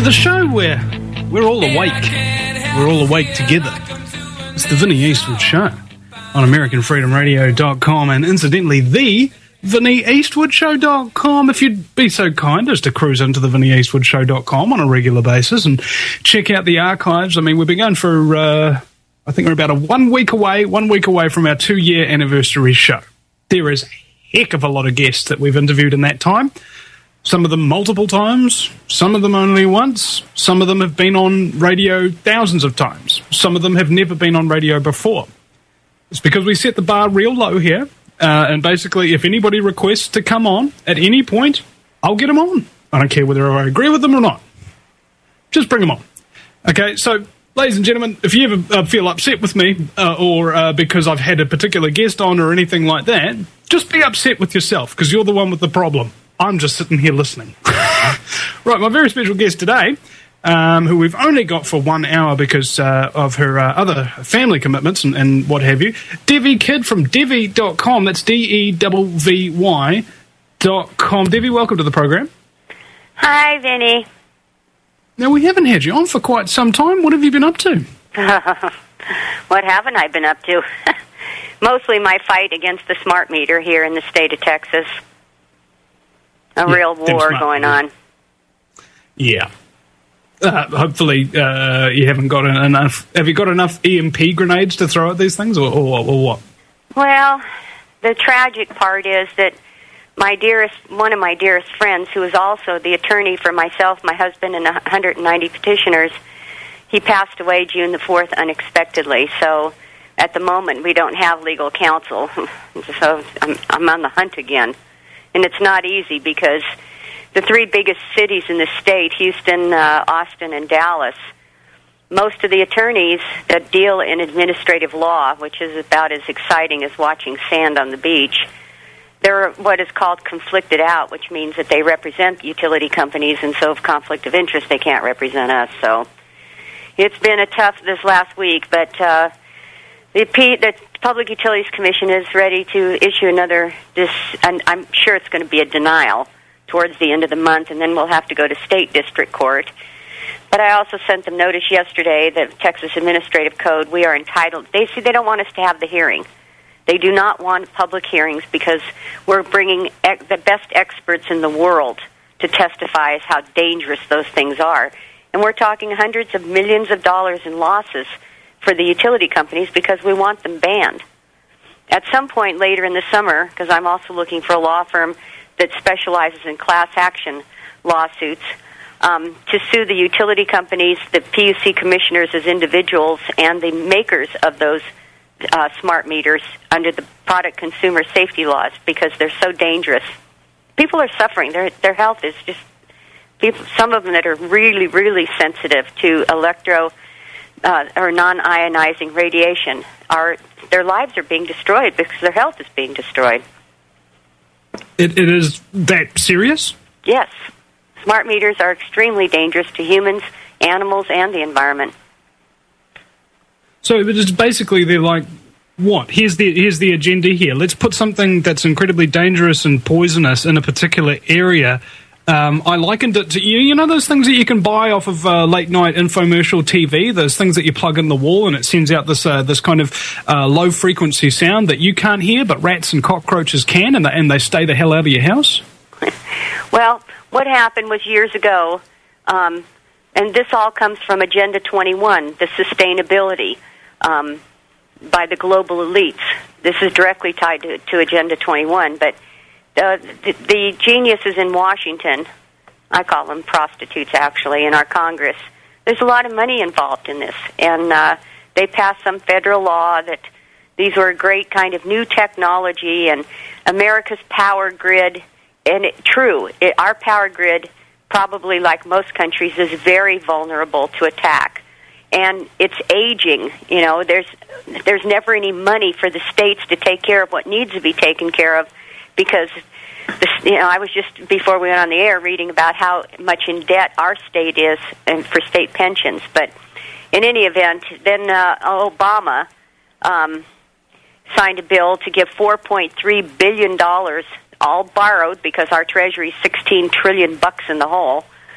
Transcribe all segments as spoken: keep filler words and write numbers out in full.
The show where we're all awake. We're all awake together. It's the Vinnie Eastwood Show on American Freedom Radio dot com and incidentally the Vinnie Eastwood Show dot com. If you'd be so kind as to cruise into the Vinnie Eastwood Show dot com on a regular basis and check out the archives. I mean, we've been going for, uh, I think we're about a one week away, one week away from our two-year anniversary show. There is a heck of a lot of guests that we've interviewed in that time. Some of them multiple times, some of them only once, some of them have been on radio thousands of times, some of them have never been on radio before. It's because we set the bar real low here, uh, and basically if anybody requests to come on at any point, I'll get them on. I don't care whether I agree with them or not. Just bring them on. Okay, so ladies and gentlemen, if you ever uh, feel upset with me uh, or uh, because I've had a particular guest on or anything like that, just be upset with yourself because you're the one with the problem. I'm just sitting here listening. Right, my very special guest today, um, who we've only got for one hour because uh, of her uh, other family commitments and, and what have you, Devi Kidd from Devi dot com. That's D E V V Y dot com. Devi, welcome to the program. Hi, Vinny. Now, we haven't had you on for quite some time. What have you been up to? What haven't I been up to? Mostly my fight against the smart meter here in the state of Texas. A yeah, real war going on. Yeah. Uh, hopefully uh, you haven't got enough. Have you got enough E M P grenades to throw at these things, or, or, or what? Well, the tragic part is that my dearest, one of my dearest friends, who is also the attorney for myself, my husband, and one hundred ninety petitioners, he passed away June the fourth unexpectedly. So at the moment, we don't have legal counsel. So I'm, I'm on the hunt again. And it's not easy because the three biggest cities in the state, Houston, uh, Austin, and Dallas, most of the attorneys that deal in administrative law, which is about as exciting as watching sand on the beach, they're what is called conflicted out, which means that they represent utility companies, and so if conflict of interest, they can't represent us. So it's been a tough this last week, but uh, the, P, the Public Utilities Commission is ready to issue another, this, and I'm sure it's going to be a denial towards the end of the month, and then we'll have to go to state district court. But I also sent them notice yesterday that Texas Administrative Code, we are entitled, they say they don't want us to have the hearing. They do not want public hearings because we're bringing ex- the best experts in the world to testify as how dangerous those things are. And we're talking hundreds of millions of dollars in losses for the utility companies because we want them banned. At some point later in the summer, because I'm also looking for a law firm that specializes in class action lawsuits, um, to sue the utility companies, the P U C commissioners as individuals, and the makers of those uh, smart meters under the product consumer safety laws because they're so dangerous. People are suffering. Their their health is just, people, some of them that are really, really sensitive to electro Uh, or non-ionizing radiation, are their lives are being destroyed because their health is being destroyed. It, it is that serious? Yes. Smart meters are extremely dangerous to humans, animals, and the environment. So it is basically they're like, what? Here's the here's the agenda here. Let's put something that's incredibly dangerous and poisonous in a particular area. Um, I likened it to, you, you know those things that you can buy off of uh, late-night infomercial T V, those things that you plug in the wall and it sends out this uh, this kind of uh, low-frequency sound that you can't hear, but rats and cockroaches can, and they, and they stay the hell out of your house? Well, what happened was years ago, um, and this all comes from Agenda twenty-one, the sustainability um, by the global elites. This is directly tied to, to Agenda twenty-one, but Uh, the, the geniuses in Washington, I call them prostitutes actually, in our Congress, there's a lot of money involved in this. And uh, they passed some federal law that these were a great kind of new technology and America's power grid. And it, true, it, our power grid, probably like most countries, is very vulnerable to attack. And it's aging. You know, there's there's never any money for the states to take care of what needs to be taken care of. Because, this, you know, I was just, before we went on the air, reading about how much in debt our state is and for state pensions. But in any event, then uh, Obama um, signed a bill to give four point three billion dollars, all borrowed because our Treasury is sixteen trillion bucks in the hole,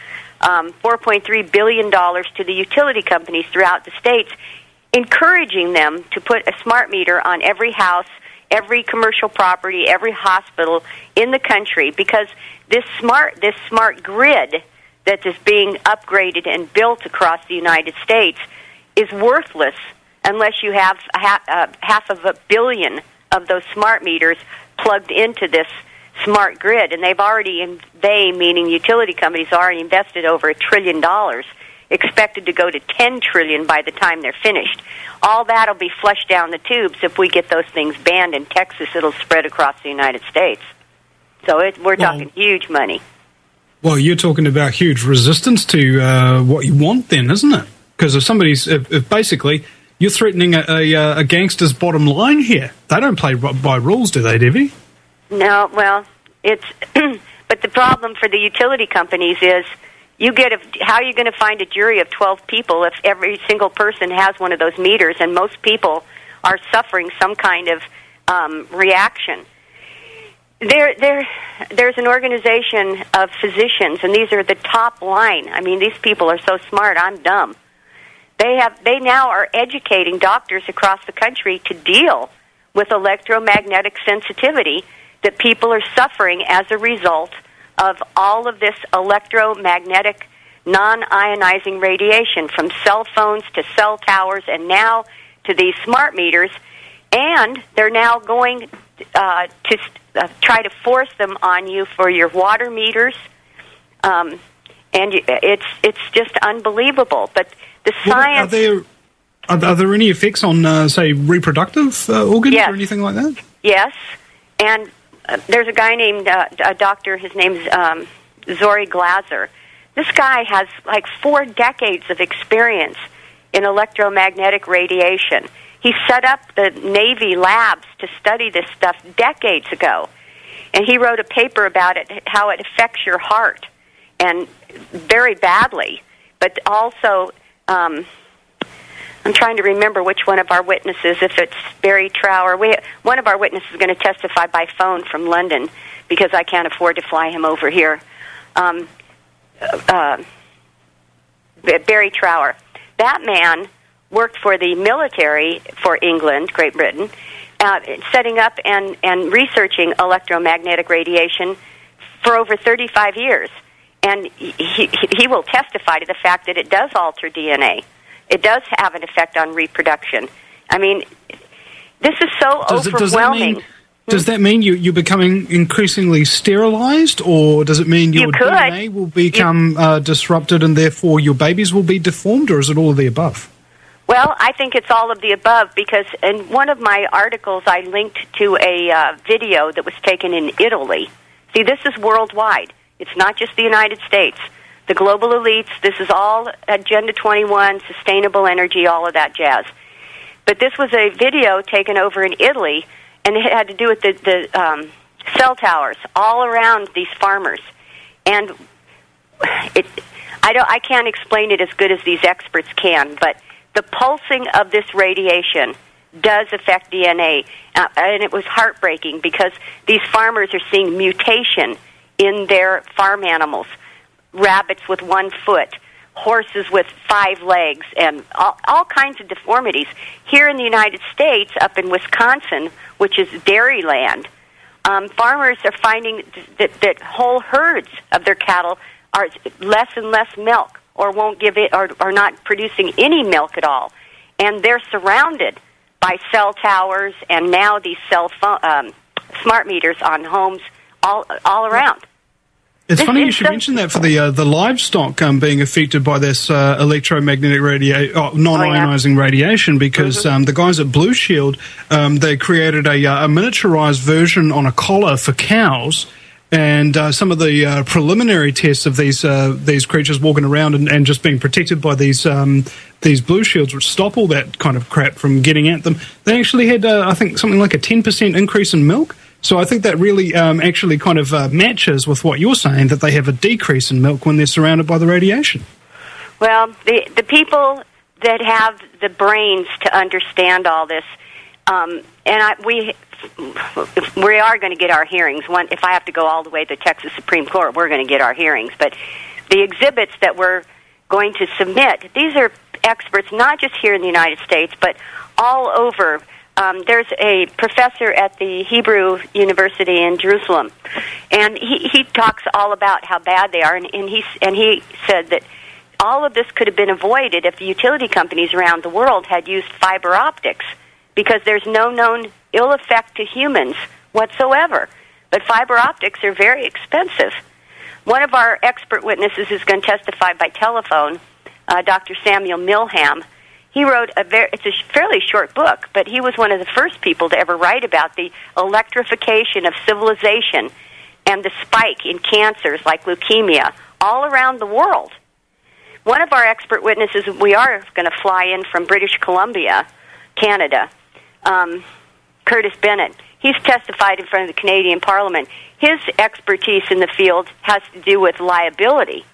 um, four point three billion dollars to the utility companies throughout the states, encouraging them to put a smart meter on every house, every commercial property, every hospital in the country, because this smart this smart grid that is being upgraded and built across the United States is worthless unless you have half, uh, half of a billion of those smart meters plugged into this smart grid. And they've already, they meaning utility companies, already invested over a trillion dollars, expected to go to ten trillion by the time they're finished. All that will be flushed down the tubes. If we get those things banned in Texas, it'll spread across the United States. So it, we're well, talking huge money. Well, you're talking about huge resistance to uh, what you want then, isn't it? Because if somebody's, if, if basically, you're threatening a, a, a gangster's bottom line here. They don't play by rules, do they, Debbie? No, well, it's, but the problem for the utility companies is, you get a, how are you going to find a jury of twelve people if every single person has one of those meters, and most people are suffering some kind of um, reaction? There, there, there's an organization of physicians, and these are the top line. I mean, these people are so smart. I'm dumb. They have, they now are educating doctors across the country to deal with electromagnetic sensitivity that people are suffering as a result of all of this electromagnetic non-ionizing radiation, from cell phones to cell towers and now to these smart meters. And they're now going uh, to uh, try to force them on you for your water meters. Um, and it's it's just unbelievable. But the science... Well, are, there, are, are there any effects on, uh, say, reproductive uh, organs yes. or anything like that? Yes. And uh, there's a guy named, uh, a doctor, his name's um, Zori Glaser. This guy has like four decades of experience in electromagnetic radiation. He set up the Navy labs to study this stuff decades ago. And he wrote a paper about it, how it affects your heart, and very badly. But also, um, I'm trying to remember which one of our witnesses, if it's Barry Trower. We, one of our witnesses is going to testify by phone from London because I can't afford to fly him over here. Um, uh, Barry Trower. That man worked for the military for England, Great Britain, uh, setting up and, and researching electromagnetic radiation for over thirty-five years. And he, he will testify to the fact that it does alter D N A. It does have an effect on reproduction. I mean, this is so does overwhelming. It, does that mean, does that mean you, you're becoming increasingly sterilized, or does it mean your you D N A will become you, uh, disrupted and therefore your babies will be deformed, or is it all of the above? Well, I think it's all of the above, because in one of my articles I linked to a uh, video that was taken in Italy. See, this is worldwide. It's not just the United States. The global elites, this is all Agenda twenty-one, sustainable energy, all of that jazz. But this was a video taken over in Italy, and it had to do with the, the um, cell towers all around these farmers. And it, I, don't, I can't explain it as good as these experts can, but the pulsing of this radiation does affect D N A. Uh, and it was heartbreaking because these farmers are seeing mutation in their farm animals. Rabbits with one foot, horses with five legs, and all, all kinds of deformities. Here in the United States, up in Wisconsin, which is dairy land, um, farmers are finding that, that whole herds of their cattle are less and less milk, or won't give it, or are not producing any milk at all. And they're surrounded by cell towers and now these cell phone, um, smart meters on homes all all around. It's this funny you should so mention that for the uh, the livestock um, being affected by this uh, electromagnetic radio, oh, non-ionizing oh, yeah. radiation, because mm-hmm. um, the guys at Blue Shield, um, they created a, a miniaturized version on a collar for cows. And uh, some of the uh, preliminary tests of these uh, these creatures walking around and, and just being protected by these um, these blue shields, which stop all that kind of crap from getting at them, they actually had, uh, I think, something like a ten percent increase in milk. So I think that really um, actually kind of uh, matches with what you're saying, that they have a decrease in milk when they're surrounded by the radiation. Well, the, the people that have the brains to understand all this, um, and I, we... we are going to get our hearings. One, if I have to go all the way to the Texas Supreme Court, we're going to get our hearings. But the exhibits that we're going to submit, these are experts not just here in the United States, but all over. Um, there's a professor at the Hebrew University in Jerusalem, and he, he talks all about how bad they are, and, and, he, and he said that all of this could have been avoided if the utility companies around the world had used fiber optics, because there's no known ill effect to humans whatsoever. But fiber optics are very expensive. One of our expert witnesses is going to testify by telephone, uh, Doctor Samuel Milham. He wrote a very, it's a fairly short book, but he was one of the first people to ever write about the electrification of civilization and the spike in cancers like leukemia all around the world. One of our expert witnesses, we are going to fly in from British Columbia, Canada, um, Curtis Bennett. He's testified in front of the Canadian Parliament. His expertise in the field has to do with liability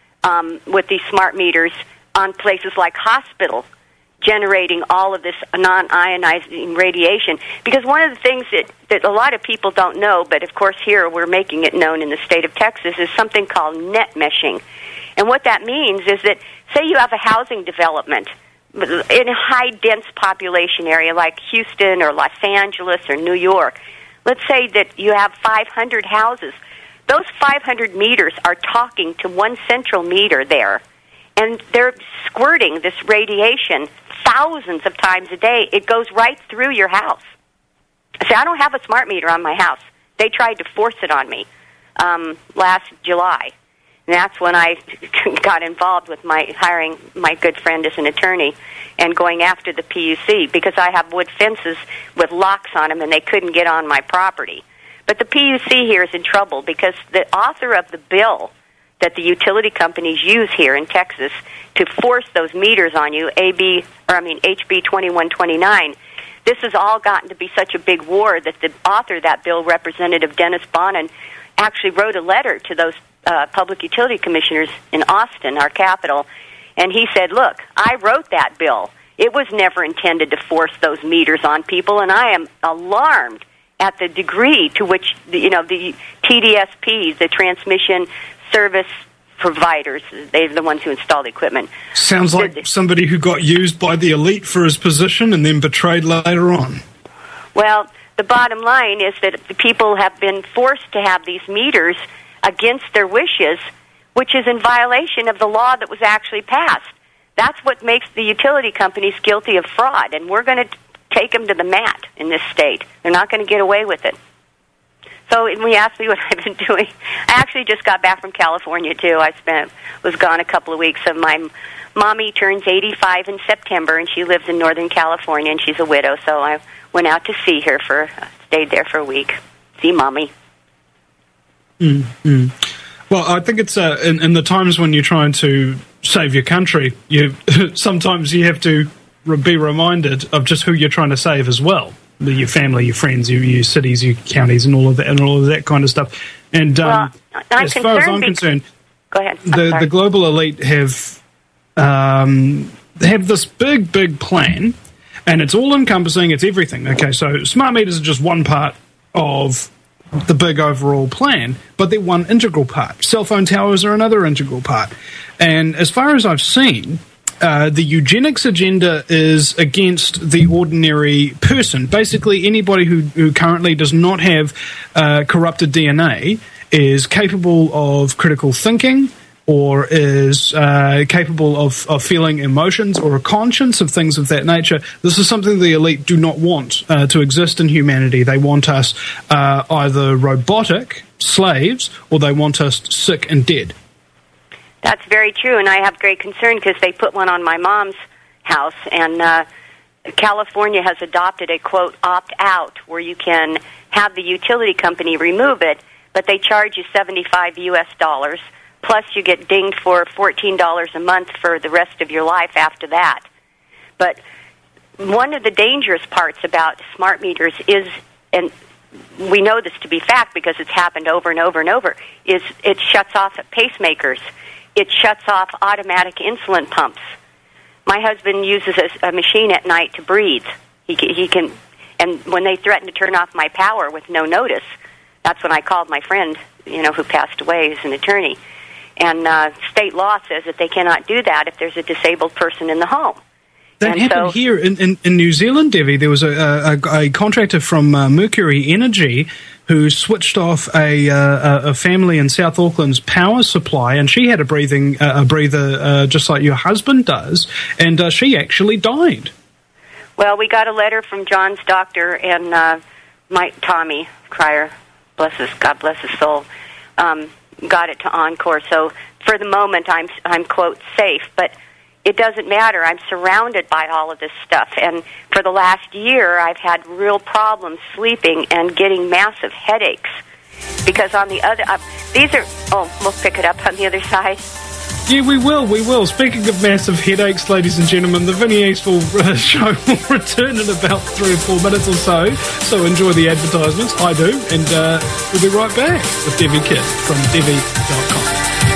um, with these smart meters on places like hospitals, generating all of this non-ionizing radiation. Because one of the things that, that a lot of people don't know, but of course here we're making it known in the state of Texas, is something called net meshing. And what that means is that, say you have a housing development in a high-dense population area like Houston or Los Angeles or New York. Let's say that you have five hundred houses. Those five hundred meters are talking to one central meter there, and they're squirting this radiation thousands of times a day. It goes right through your house. See, I don't have a smart meter on my house. They tried to force it on me um, last July. And that's when I got involved with my hiring my good friend as an attorney and going after the P U C, because I have wood fences with locks on them and they couldn't get on my property. But the P U C here is in trouble because the author of the bill that the utility companies use here in Texas to force those meters on you, A B or I mean H B twenty-one twenty-nine, this has all gotten to be such a big war that the author of that bill, Representative Dennis Bonnen, actually wrote a letter to those uh, public utility commissioners in Austin, our capital, and he said, look, I wrote that bill. It was never intended to force those meters on people, and I am alarmed at the degree to which, the, you know, the T D S Ps, the transmission service providers, they're the ones who install the equipment. Sounds like somebody who got used by the elite for his position and then betrayed later on. Well, the bottom line is that the people have been forced to have these meters against their wishes, which is in violation of the law that was actually passed. That's what makes the utility companies guilty of fraud, and we're going to take them to the mat in this state. They're not going to get away with it. So when you asked me what I've been doing, I actually just got back from California, too. I spent was gone a couple of weeks. So my mommy turns eighty-five in September, and she lives in Northern California, and she's a widow. So I went out to see her, for stayed there for a week, see Mommy. Mm-hmm. Well, I think it's uh, in, in the times when you're trying to save your country, you sometimes you have to be reminded of just who you're trying to save as well. Your family, your friends, your, your cities, your counties, and all of that, and all of that kind of stuff. And um, well, I'm as far as I'm be- concerned, go ahead. The, the global elite have um, have this big, big plan, and it's all encompassing. It's everything. Okay, so smart meters are just one part of the big overall plan, but they're one integral part. Cell phone towers are another integral part. And as far as I've seen, Uh, the eugenics agenda is against the ordinary person. Basically, anybody who, who currently does not have uh, corrupted D N A is capable of critical thinking or is uh, capable of, of feeling emotions or a conscience of things of that nature. This is something the elite do not want uh, to exist in humanity. They want us uh, either robotic, slaves, or they want us sick and dead. That's very true, and I have great concern because they put one on my mom's house, and uh, California has adopted a, quote, opt-out, where you can have the utility company remove it, but they charge you seventy-five U S dollars, plus you get dinged for fourteen dollars a month for the rest of your life after that. But one of the dangerous parts about smart meters is, and we know this to be fact because it's happened over and over and over, is it shuts off pacemakers. It shuts off automatic insulin pumps. My husband uses a, a machine at night to breathe. He, he can, and when they threaten to turn off my power with no notice, that's when I called my friend, you know, who passed away as an attorney. And uh, state law says that they cannot do that if there's a disabled person in the home. That and happened so, here in, in, in New Zealand, Debbie. There was a, a, a contractor from uh, Mercury Energy who switched off a, uh, a family in South Auckland's power supply, and she had a breathing uh, a breather uh, just like your husband does, and uh, she actually died. Well, we got a letter from John's doctor, and uh, Mike Tommy Cryer, bless his, God bless his soul, um, got it to Encore. So for the moment, I'm I'm quote safe, but it doesn't matter. I'm surrounded by all of this stuff, and for the last year, I've had real problems sleeping and getting massive headaches. Because on the other, uh, these are. Oh, we'll pick it up on the other side. Yeah, we will, we will. Speaking of massive headaches, ladies and gentlemen, the Vinnie Eastville uh, show will return in about three or four minutes or so. So enjoy the advertisements. I do, and uh, we'll be right back with Debbie Kidd from Debbie dot com.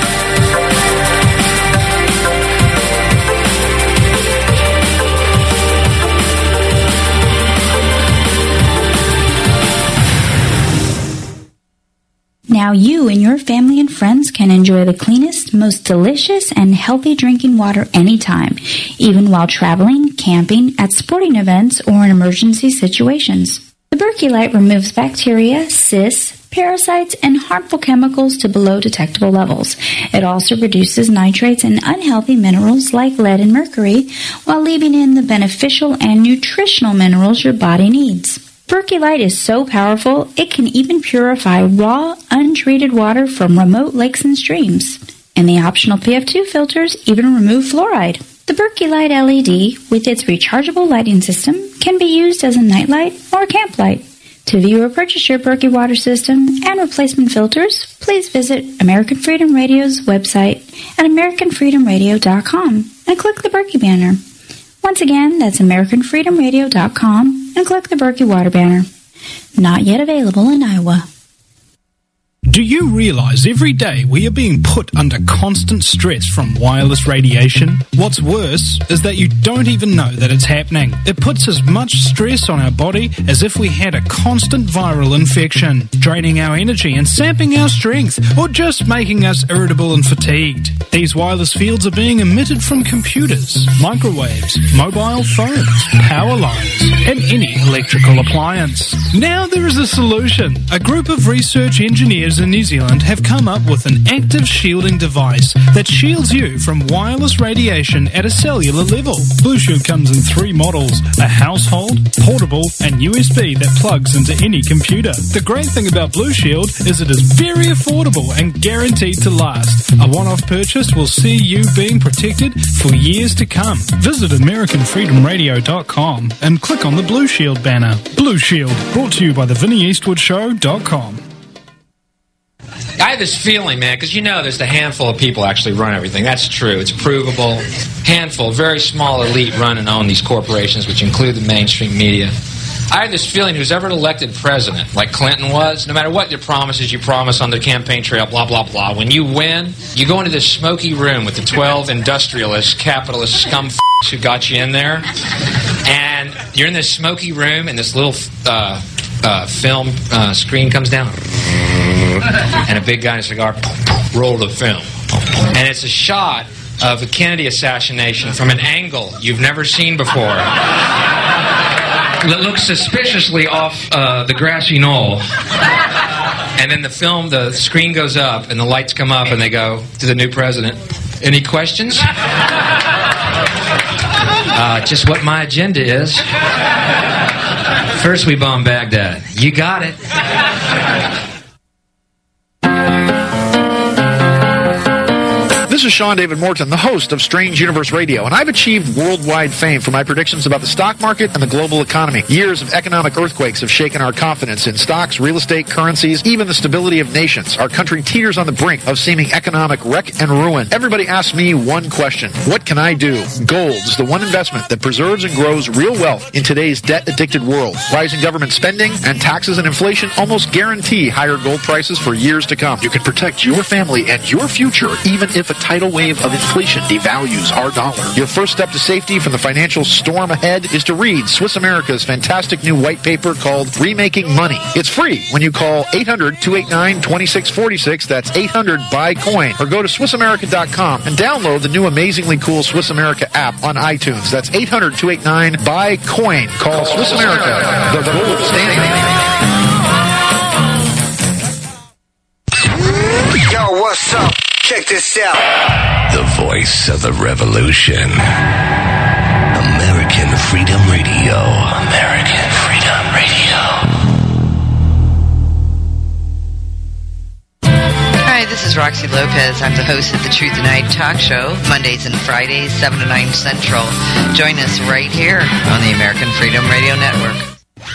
Now you and your family and friends can enjoy the cleanest, most delicious, and healthy drinking water anytime, even while traveling, camping, at sporting events, or in emergency situations. The Berkey Light removes bacteria, cysts, parasites, and harmful chemicals to below detectable levels. It also reduces nitrates and unhealthy minerals like lead and mercury, while leaving in the beneficial and nutritional minerals your body needs. Berkey Light is so powerful, it can even purify raw, untreated water from remote lakes and streams. And the optional P F two filters even remove fluoride. The Berkey Light L E D, with its rechargeable lighting system, can be used as a nightlight or camp light. To view or purchase your Berkey water system and replacement filters, please visit American Freedom Radio's website at American Freedom Radio dot com and click the Berkey banner. Once again, that's American Freedom Radio dot com and click the Berkey Water banner. Not yet available in Iowa. Do you realize every day we are being put under constant stress from wireless radiation? What's worse is that you don't even know that it's happening. It puts as much stress on our body as if we had a constant viral infection, draining our energy and sapping our strength, or just making us irritable and fatigued. These wireless fields are being emitted from computers, microwaves, mobile phones, power lines, and any electrical appliance. Now there is a solution. A group of research engineers in New Zealand have come up with an active shielding device that shields you from wireless radiation at a cellular level. Blue Shield comes in three models: a household, portable, and U S B that plugs into any computer. The great thing about Blue Shield is it is very affordable and guaranteed to last. A one-off purchase will see you being protected for years to come. Visit American Freedom Radio dot com and click on the Blue Shield banner. Blue Shield, brought to you by the Vinnie Eastwood Show dot com. I have this feeling, man, because you know there's a handful of people actually run everything. That's true. It's provable. Handful, very small elite run and own these corporations, which include the mainstream media. I have this feeling who's ever elected president, like Clinton was, no matter what your promises you promise on the campaign trail, blah, blah, blah, when you win, you go into this smoky room with the twelve industrialist, capitalist scum f***s who got you in there, and you're in this smoky room, and this little uh, uh, film uh, screen comes down, and a big guy in a cigar, roll the film. And it's a shot of a Kennedy assassination from an angle you've never seen before. That looks suspiciously off uh, the grassy knoll. And then the film, the screen goes up, and the lights come up, and they go to the new president. Any questions? Uh, just what my agenda is. First we bomb Baghdad. You got it. This is Sean David Morton, the host of Strange Universe Radio, and I've achieved worldwide fame for my predictions about the stock market and the global economy. Years of economic earthquakes have shaken our confidence in stocks, real estate, currencies, even the stability of nations. Our country teeters on the brink of seeming economic wreck and ruin. Everybody asks me one question: what can I do? Gold is the one investment that preserves and grows real wealth in today's debt-addicted world. Rising government spending and taxes and inflation almost guarantee higher gold prices for years to come. You can protect your family and your future even if a tidal wave of inflation devalues our dollar. Your first step to safety from the financial storm ahead is to read Swiss America's fantastic new white paper called Remaking Money. It's free when you call eight hundred, two eight nine, two six four six. That's eight hundred, buy coin. Or go to Swiss America dot com and download the new amazingly cool Swiss America app on iTunes. That's eight hundred, two eight nine, buy coin. Call Swiss America, the gold standard. Yo, what's up? Check this out. The voice of the revolution. American Freedom Radio. American Freedom Radio. Hi, this is Roxy Lopez. I'm the host of the Truth and Night Talk Show, Mondays and Fridays, seven to nine Central. Join us right here on the American Freedom Radio Network.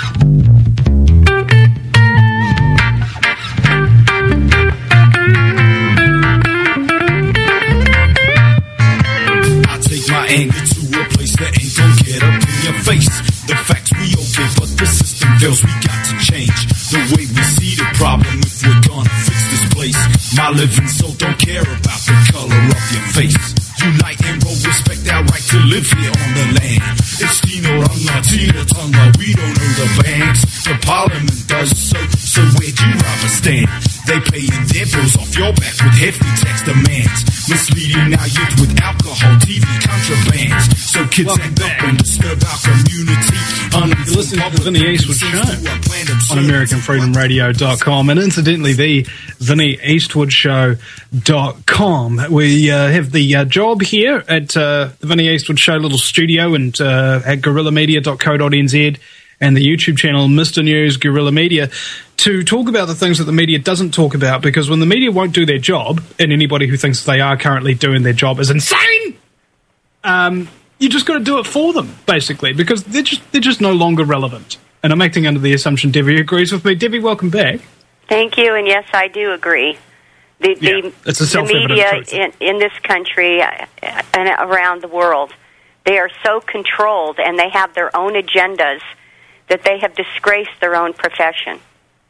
Anger to a place that ain't gon' get up in your face. The facts we okay, but the system fails. We got to change the way we see the problem if we're gonna fix this place. My living soul don't care about the color of your face. Unite and roll, respect our right to live here on the land. It's Tino Ranga, Tino Tonga. We don't know the banks. The parliament does so. So where'd you rather stand? They paying their bills off your back with hefty tax demands. Misleading our youth with alcohol, T V, contrabands. So kids act up and disturb our community. You're listening to the Vinny Eastwood Show on American Freedom Radio dot com and incidentally the Vinny Eastwood Show dot com. We uh, have the uh, job here at uh, the Vinny Eastwood Show little studio and uh, at guerrilla media dot co dot n z and the YouTube channel Mister News Guerrilla Media to talk about the things that the media doesn't talk about, because when the media won't do their job, and anybody who thinks they are currently doing their job is insane, um, you just got to do it for them, basically, because they're just they're just no longer relevant. And I'm acting under the assumption Debbie agrees with me. Debbie, welcome back. Thank you, and yes, I do agree. The, yeah, the, it's a the media truth. in, in this country uh, and around the world, they are so controlled, and they have their own agendas that they have disgraced their own profession.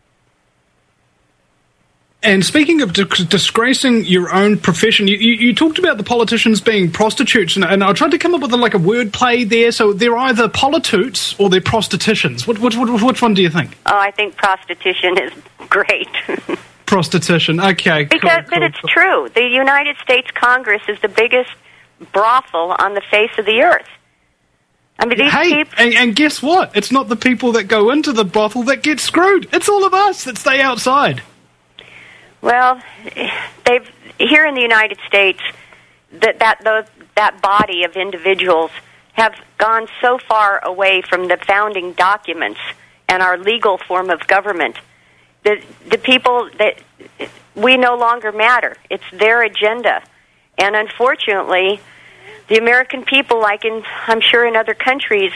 And speaking of di- disgracing your own profession, you, you, you talked about the politicians being prostitutes, and, and I tried to come up with a, like a word play there. So they're either polititutes or they're prostitutions. What, which, which one do you think? Oh, I think prostitution is great. Prostitution, okay. Because, cool, but cool, it's cool. true. The United States Congress is the biggest brothel on the face of the earth. I mean, these hey, people... and, and guess what? It's not the people that go into the brothel that get screwed. It's all of us that stay outside. Well, they've here in the United States, that that those, that body of individuals have gone so far away from the founding documents and our legal form of government that the people that we no longer matter. It's their agenda, and unfortunately, the American people, like in I'm sure in other countries,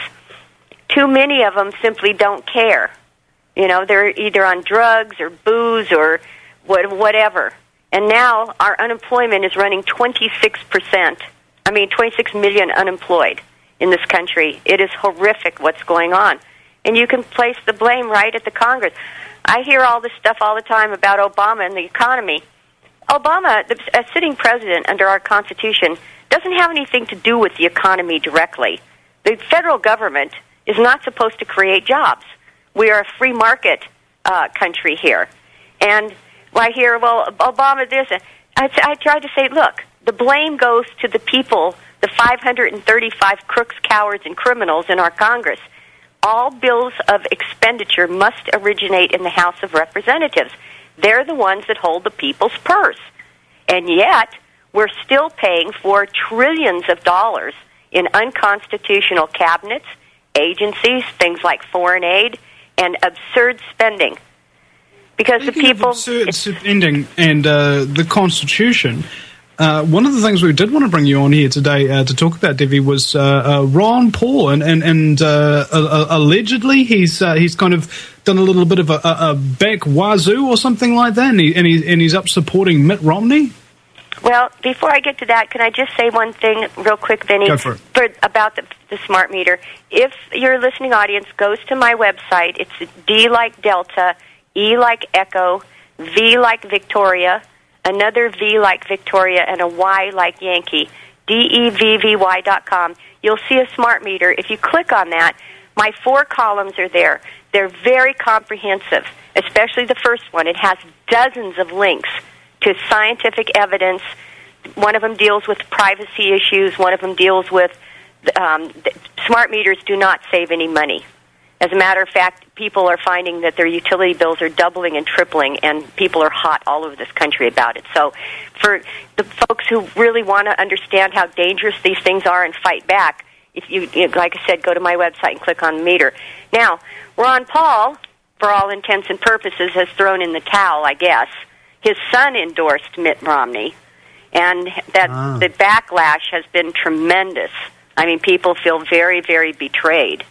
too many of them simply don't care. You know, they're either on drugs or booze or whatever. And now our unemployment is running twenty-six percent. I mean, twenty-six million unemployed in this country. It is horrific what's going on. And you can place the blame right at the Congress. I hear all this stuff all the time about Obama and the economy. Obama, the, a sitting president under our Constitution, doesn't have anything to do with the economy directly. The federal government is not supposed to create jobs. We are a free market uh, country here. And I hear, well, Obama this. I, I try to say, look, the blame goes to the people, the five hundred thirty-five crooks, cowards, and criminals in our Congress. All bills of expenditure must originate in the House of Representatives. They're the ones that hold the people's purse. And yet, we're still paying for trillions of dollars in unconstitutional cabinets, agencies, things like foreign aid, and absurd spending. Because Speaking the people... of absurd spending and uh, the Constitution, uh, one of the things we did want to bring you on here today uh, to talk about, Debbie, was uh, uh, Ron Paul, and and, and uh, uh, allegedly he's uh, he's kind of done a little bit of a, a, a back wazoo or something like that, and, he, and, he, and he's up supporting Mitt Romney. Well, before I get to that, can I just say one thing real quick, Vinny? Go for it. For, about the, the smart meter. If your listening audience goes to my website, it's D like Delta, E like Echo, V like Victoria, another V like Victoria, and a Y like Yankee, D E V V Y dot com. You'll see a smart meter. If you click on that, my four columns are there. They're very comprehensive, especially the first one. It has dozens of links to scientific evidence. One of them deals with privacy issues. One of them deals with um, smart meters do not save any money. As a matter of fact, people are finding that their utility bills are doubling and tripling, and people are hot all over this country about it. So for the folks who really want to understand how dangerous these things are and fight back, if you, like I said, go to my website and click on meter. Now, Ron Paul, for all intents and purposes, has thrown in the towel, I guess. His son endorsed Mitt Romney, and that ah. the backlash has been tremendous. I mean, people feel very, very betrayed.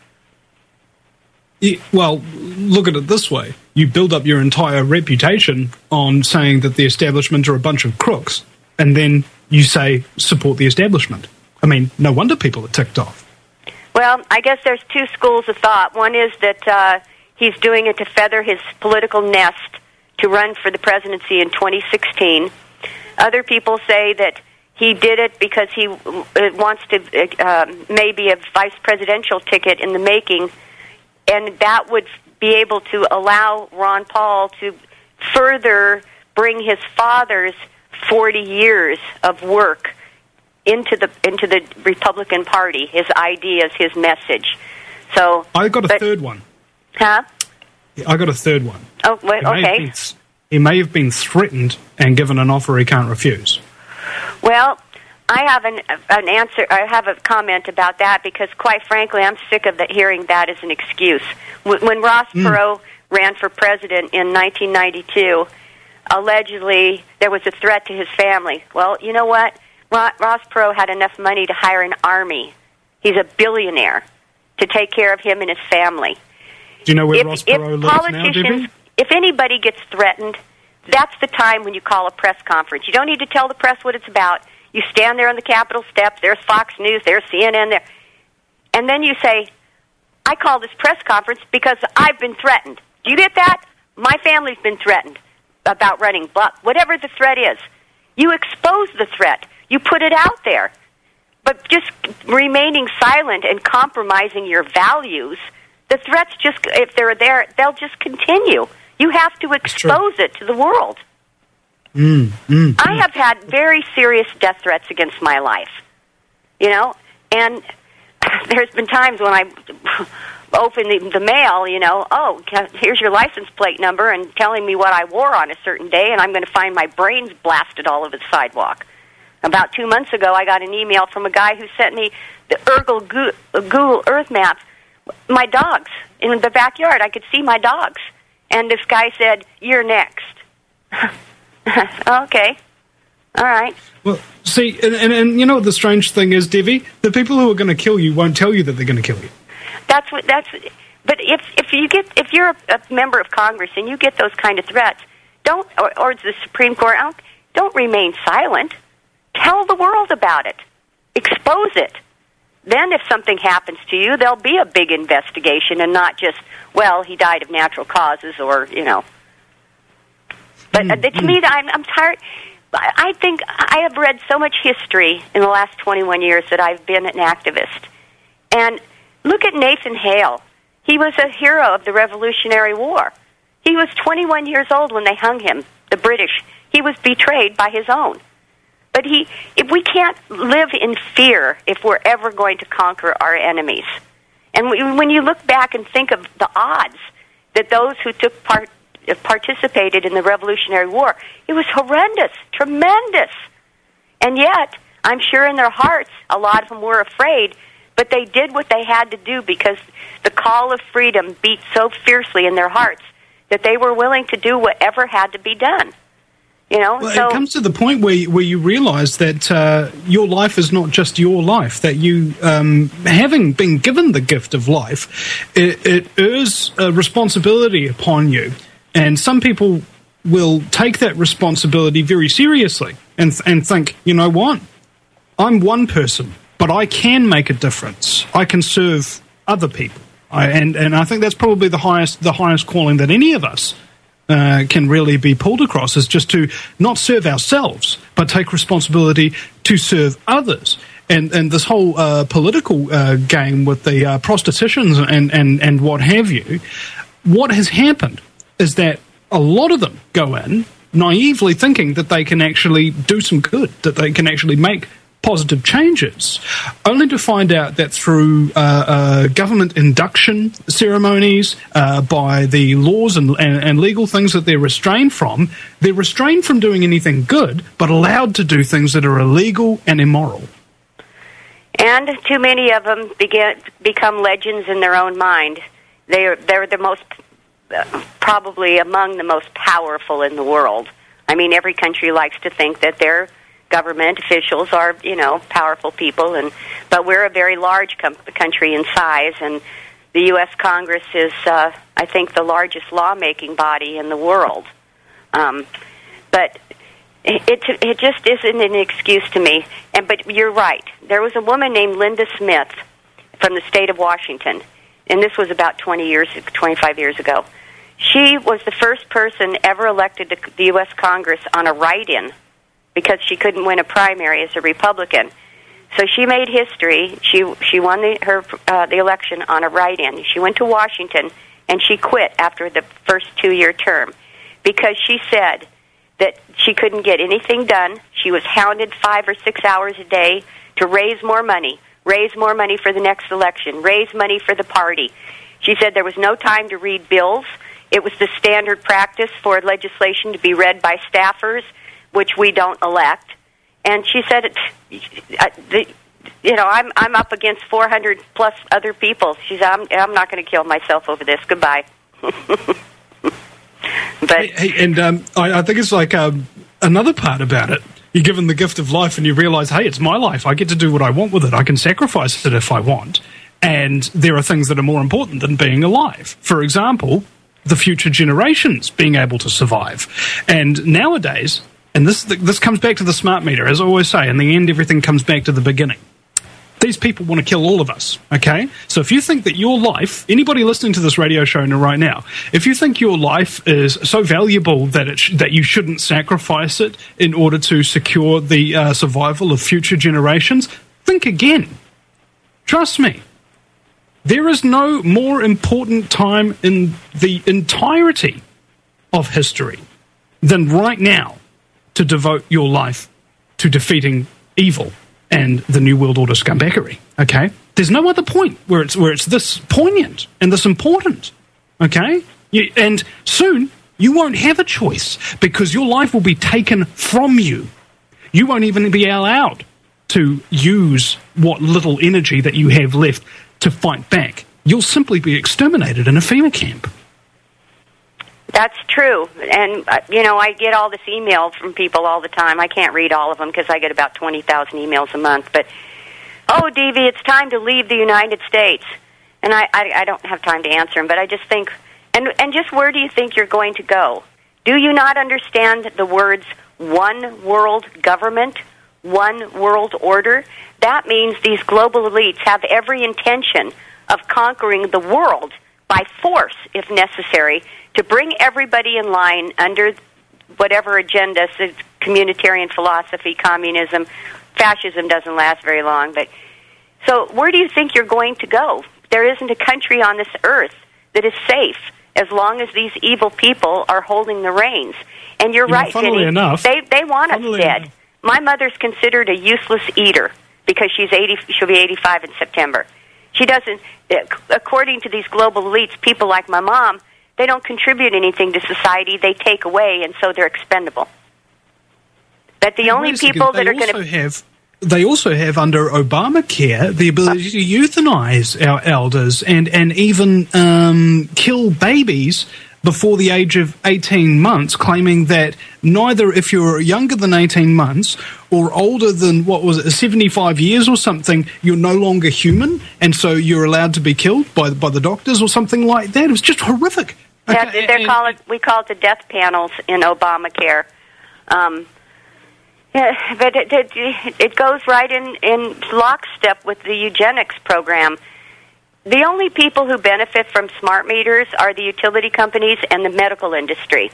Well, look at it this way. You build up your entire reputation on saying that the establishment are a bunch of crooks, and then you say, support the establishment. I mean, no wonder people are ticked off. Well, I guess there's two schools of thought. One is that uh, he's doing it to feather his political nest to run for the presidency in twenty sixteen. Other people say that he did it because he wants to uh, maybe a vice presidential ticket in the making, and that would be able to allow Ron Paul to further bring his father's forty years of work into the into the Republican Party, his ideas, his message. So I got a but, third one. Huh? I got a third one. Oh, wait, okay. Been, he may have been threatened and given an offer he can't refuse. Well, I have an an answer. I have a comment about that because, quite frankly, I'm sick of that, hearing that as an excuse. When, when Ross mm. Perot ran for president in nineteen ninety-two, allegedly there was a threat to his family. Well, you know what? Ross Perot had enough money to hire an army. He's a billionaire to take care of him and his family. Do you know where if, Ross Perot lives now, Debbie? If anybody gets threatened, that's the time when you call a press conference. You don't need to tell the press what it's about. You stand there on the Capitol steps. There's Fox News. There's C N N there. And then you say, I call this press conference because I've been threatened. Do you get that? My family's been threatened about running. Whatever the threat is, you expose the threat. You put it out there. But just remaining silent and compromising your values, the threats just, if they're there, they'll just continue. You have to expose it to the world. Mm, mm, I have had very serious death threats against my life, you know, and there's been times when I open the, the mail, you know, oh, here's your license plate number, and telling me what I wore on a certain day, and I'm going to find my brains blasted all over the sidewalk. About two months ago, I got an email from a guy who sent me the Urkel Google Earth map. My dogs in the backyard, I could see my dogs, and this guy said, "You're next." Okay. All right. Well, see, and, and, and you know what the strange thing is, Debbie? The people who are going to kill you won't tell you that they're going to kill you. That's what. That's. But if if you get if you're a, a member of Congress and you get those kind of threats, don't or, or the Supreme Court, don't, don't remain silent. Tell the world about it. Expose it. Then, if something happens to you, there'll be a big investigation, and not just, well, he died of natural causes, or you know. But uh, to me, I'm, I'm tired. I think I have read so much history in the last twenty-one years that I've been an activist. And look at Nathan Hale. He was a hero of the Revolutionary War. He was twenty-one years old when they hung him, the British. He was betrayed by his own. But he, if we can't live in fear if we're ever going to conquer our enemies. And when you look back and think of the odds that those who took part participated in the Revolutionary War, it was horrendous, tremendous. And yet, I'm sure in their hearts, a lot of them were afraid, but they did what they had to do because the call of freedom beat so fiercely in their hearts that they were willing to do whatever had to be done. You know, well, so it comes to the point where where you realize that uh, your life is not just your life. That you, um, having been given the gift of life, it, it is a responsibility upon you. And some people will take that responsibility very seriously and and think, you know what, I'm one person, but I can make a difference. I can serve other people, I, and and I think that's probably the highest the highest calling that any of us uh, can really be pulled across is just to not serve ourselves, but take responsibility to serve others. And and this whole uh, political uh, game with the uh, prostitutions and, and, and what have you, what has happened is that a lot of them go in naively thinking that they can actually do some good, that they can actually make positive changes, only to find out that through uh, uh, government induction ceremonies, uh, by the laws and, and, and legal things that they're restrained from, they're restrained from doing anything good, but allowed to do things that are illegal and immoral. And too many of them begin, become legends in their own mind. They're, they're the most, uh, probably among the most powerful in the world. I mean, every country likes to think that they're government officials are, you know, powerful people, and but we're a very large com- country in size, and the U S Congress is, uh, I think, the largest lawmaking body in the world. Um, but it, it it just isn't an excuse to me. And but you're right. There was a woman named Linda Smith from the state of Washington, and this was about twenty years, twenty-five years ago. She was the first person ever elected to the U S Congress on a write-in, because she couldn't win a primary as a Republican. So she made history. She she won the, her uh, the election on a write-in. She went to Washington, and she quit after the first two-year term because she said that she couldn't get anything done. She was hounded five or six hours a day to raise more money, raise more money for the next election, raise money for the party. She said there was no time to read bills. It was the standard practice for legislation to be read by staffers, which we don't elect. And she said, it, uh, the, you know, I'm I'm up against four hundred plus other people. She said, I'm, I'm not going to kill myself over this. Goodbye. But hey, hey, and um, I, I think it's like um, another part about it. You're given the gift of life and you realize, hey, it's my life. I get to do what I want with it. I can sacrifice it if I want. And there are things that are more important than being alive. For example, the future generations being able to survive. And nowadays, and this this comes back to the smart meter, as I always say, in the end, everything comes back to the beginning. These people want to kill all of us, okay? So if you think that your life, anybody listening to this radio show right now, if you think your life is so valuable that it sh- that you shouldn't sacrifice it in order to secure the uh, survival of future generations, think again. Trust me. There is no more important time in the entirety of history than right now to devote your life to defeating evil and the New World Order scumbaggery, okay? There's no other point where it's where it's this poignant and this important, okay? You, and soon, you won't have a choice because your life will be taken from you. You won't even be allowed to use what little energy that you have left to fight back. You'll simply be exterminated in a FEMA camp. That's true. And, uh, you know, I get all this email from people all the time. I can't read all of them because I get about twenty thousand emails a month. But, oh, D V, it's time to leave the United States. And I, I, I don't have time to answer them, but I just think, and, and just where do you think you're going to go? Do you not understand the words one world government, one world order? That means these global elites have every intention of conquering the world by force, if necessary, to bring everybody in line under whatever agenda, so communitarian philosophy, communism, fascism doesn't last very long. But so where do you think you're going to go? There isn't a country on this earth that is safe as long as these evil people are holding the reins. And you're you know, right, funnily Jenny. Enough, they they want us dead. Enough. My mother's considered a useless eater because she's eighty. She'll be eighty-five in September. She doesn't, according to these global elites, people like my mom, they don't contribute anything to society. They take away, and so they're expendable. But the hey, only people that are going to have they also have under Obamacare the ability to euthanize our elders and and even um, kill babies before the age of eighteen months, claiming that neither if you're younger than eighteen months or older than, what was it, seventy-five years or something, you're no longer human, and so you're allowed to be killed by, by the doctors or something like that. It was just horrific. Yeah, okay, they're and, call it, we call it the death panels in Obamacare. Um, yeah, but it, it, it goes right in, in lockstep with the eugenics program. the only people who benefit from smart meters are the utility companies and the medical industry.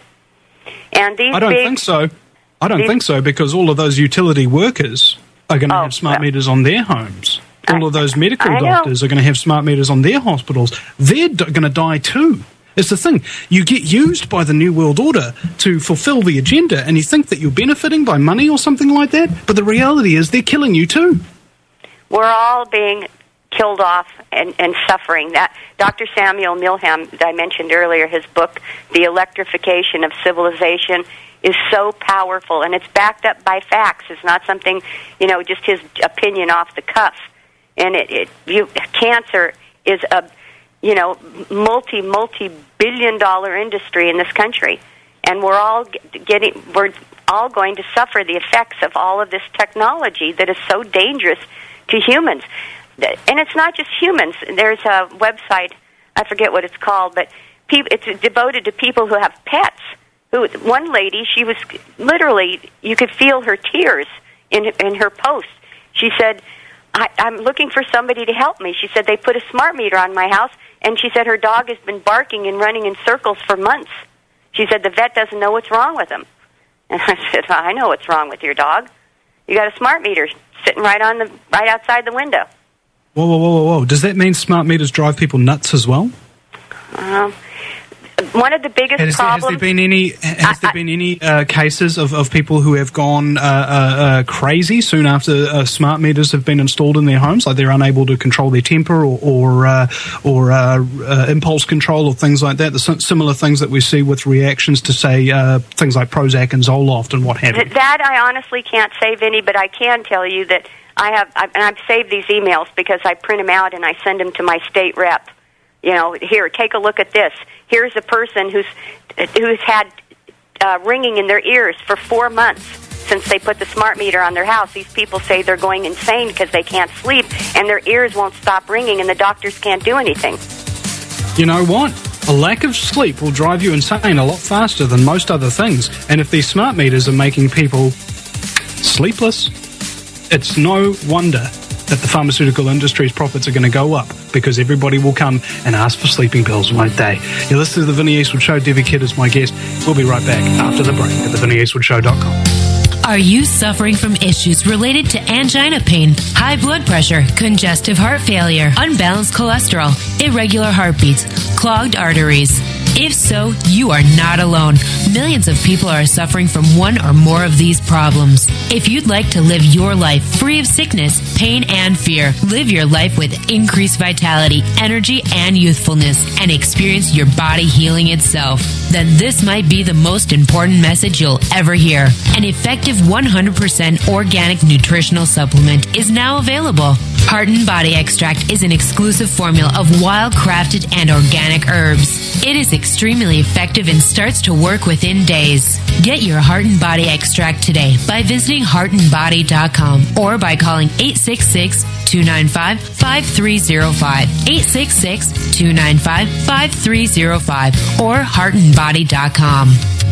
And these I don't big, think so. I don't these, think so because all of those utility workers are going to oh, have smart well, meters on their homes. All I, of those medical I doctors know. are going to have smart meters on their hospitals. They're d- going to die too. It's the thing. You get used by the New World Order to fulfill the agenda, and you think that you're benefiting by money or something like that, but the reality is they're killing you too. We're all being killed off and, and suffering. That Doctor Samuel Milham, that I mentioned earlier, his book, The Electrification of Civilization, is so powerful, and it's backed up by facts. It's not something, you know, just his opinion off the cuff. And it, it you, cancer is a, you know, multi, multi-billion dollar industry in this country. And we're all getting, we're all going to suffer the effects of all of this technology that is so dangerous to humans. And it's not just humans. There's a website, I forget what it's called, but people, it's devoted to people who have pets. Who, one lady, she was literally, you could feel her tears in in her post. She said, I, I'm looking for somebody to help me. She said, they put a smart meter on my house, and she said her dog has been barking and running in circles for months. She said the vet doesn't know what's wrong with him. And I said, well, I know what's wrong with your dog. You got a smart meter sitting right on the right outside the window. Whoa, whoa, whoa, whoa, whoa. Does that mean smart meters drive people nuts as well? Um, one of the biggest has, problems... Has there been any, has I, there I, been any uh, cases of, of people who have gone uh, uh, uh, crazy soon after uh, smart meters have been installed in their homes, like they're unable to control their temper or or, uh, or uh, uh, impulse control or things like that? The similar things that we see with reactions to, say, uh, things like Prozac and Zoloft and what have you. That I honestly can't say, Vinny, but I can tell you that I have, I, and I've saved these emails because I print them out and I send them to my state rep. You know, here, take a look at this. Here's a person who's who's had uh, ringing in their ears for four months since they put the smart meter on their house. These people say they're going insane because they can't sleep and their ears won't stop ringing and the doctors can't do anything. You know what? A lack of sleep will drive you insane a lot faster than most other things. And if these smart meters are making people sleepless, it's no wonder that the pharmaceutical industry's profits are going to go up because everybody will come and ask for sleeping pills, won't they? You're listening to The Vinny Eastwood Show. Debbie Kidd is my guest. We'll be right back after the break at the vinny eastwood show dot com. Are you suffering from issues related to angina pain, high blood pressure, congestive heart failure, unbalanced cholesterol, irregular heartbeats, clogged arteries? If so, you are not alone. Millions of people are suffering from one or more of these problems. If you'd like to live your life free of sickness, pain, and fear, live your life with increased vitality, energy, and youthfulness, and experience your body healing itself, then this might be the most important message you'll ever hear. An effective one hundred percent organic nutritional supplement is now available. Heart and Body Extract is an exclusive formula of wild-crafted and organic herbs. It is extremely effective and starts to work within days. Get your Heart and Body Extract today by visiting heart and body dot com or by calling eight six six, two nine five, five three zero five, eight six six, two nine five, five three zero five, or heart and body dot com.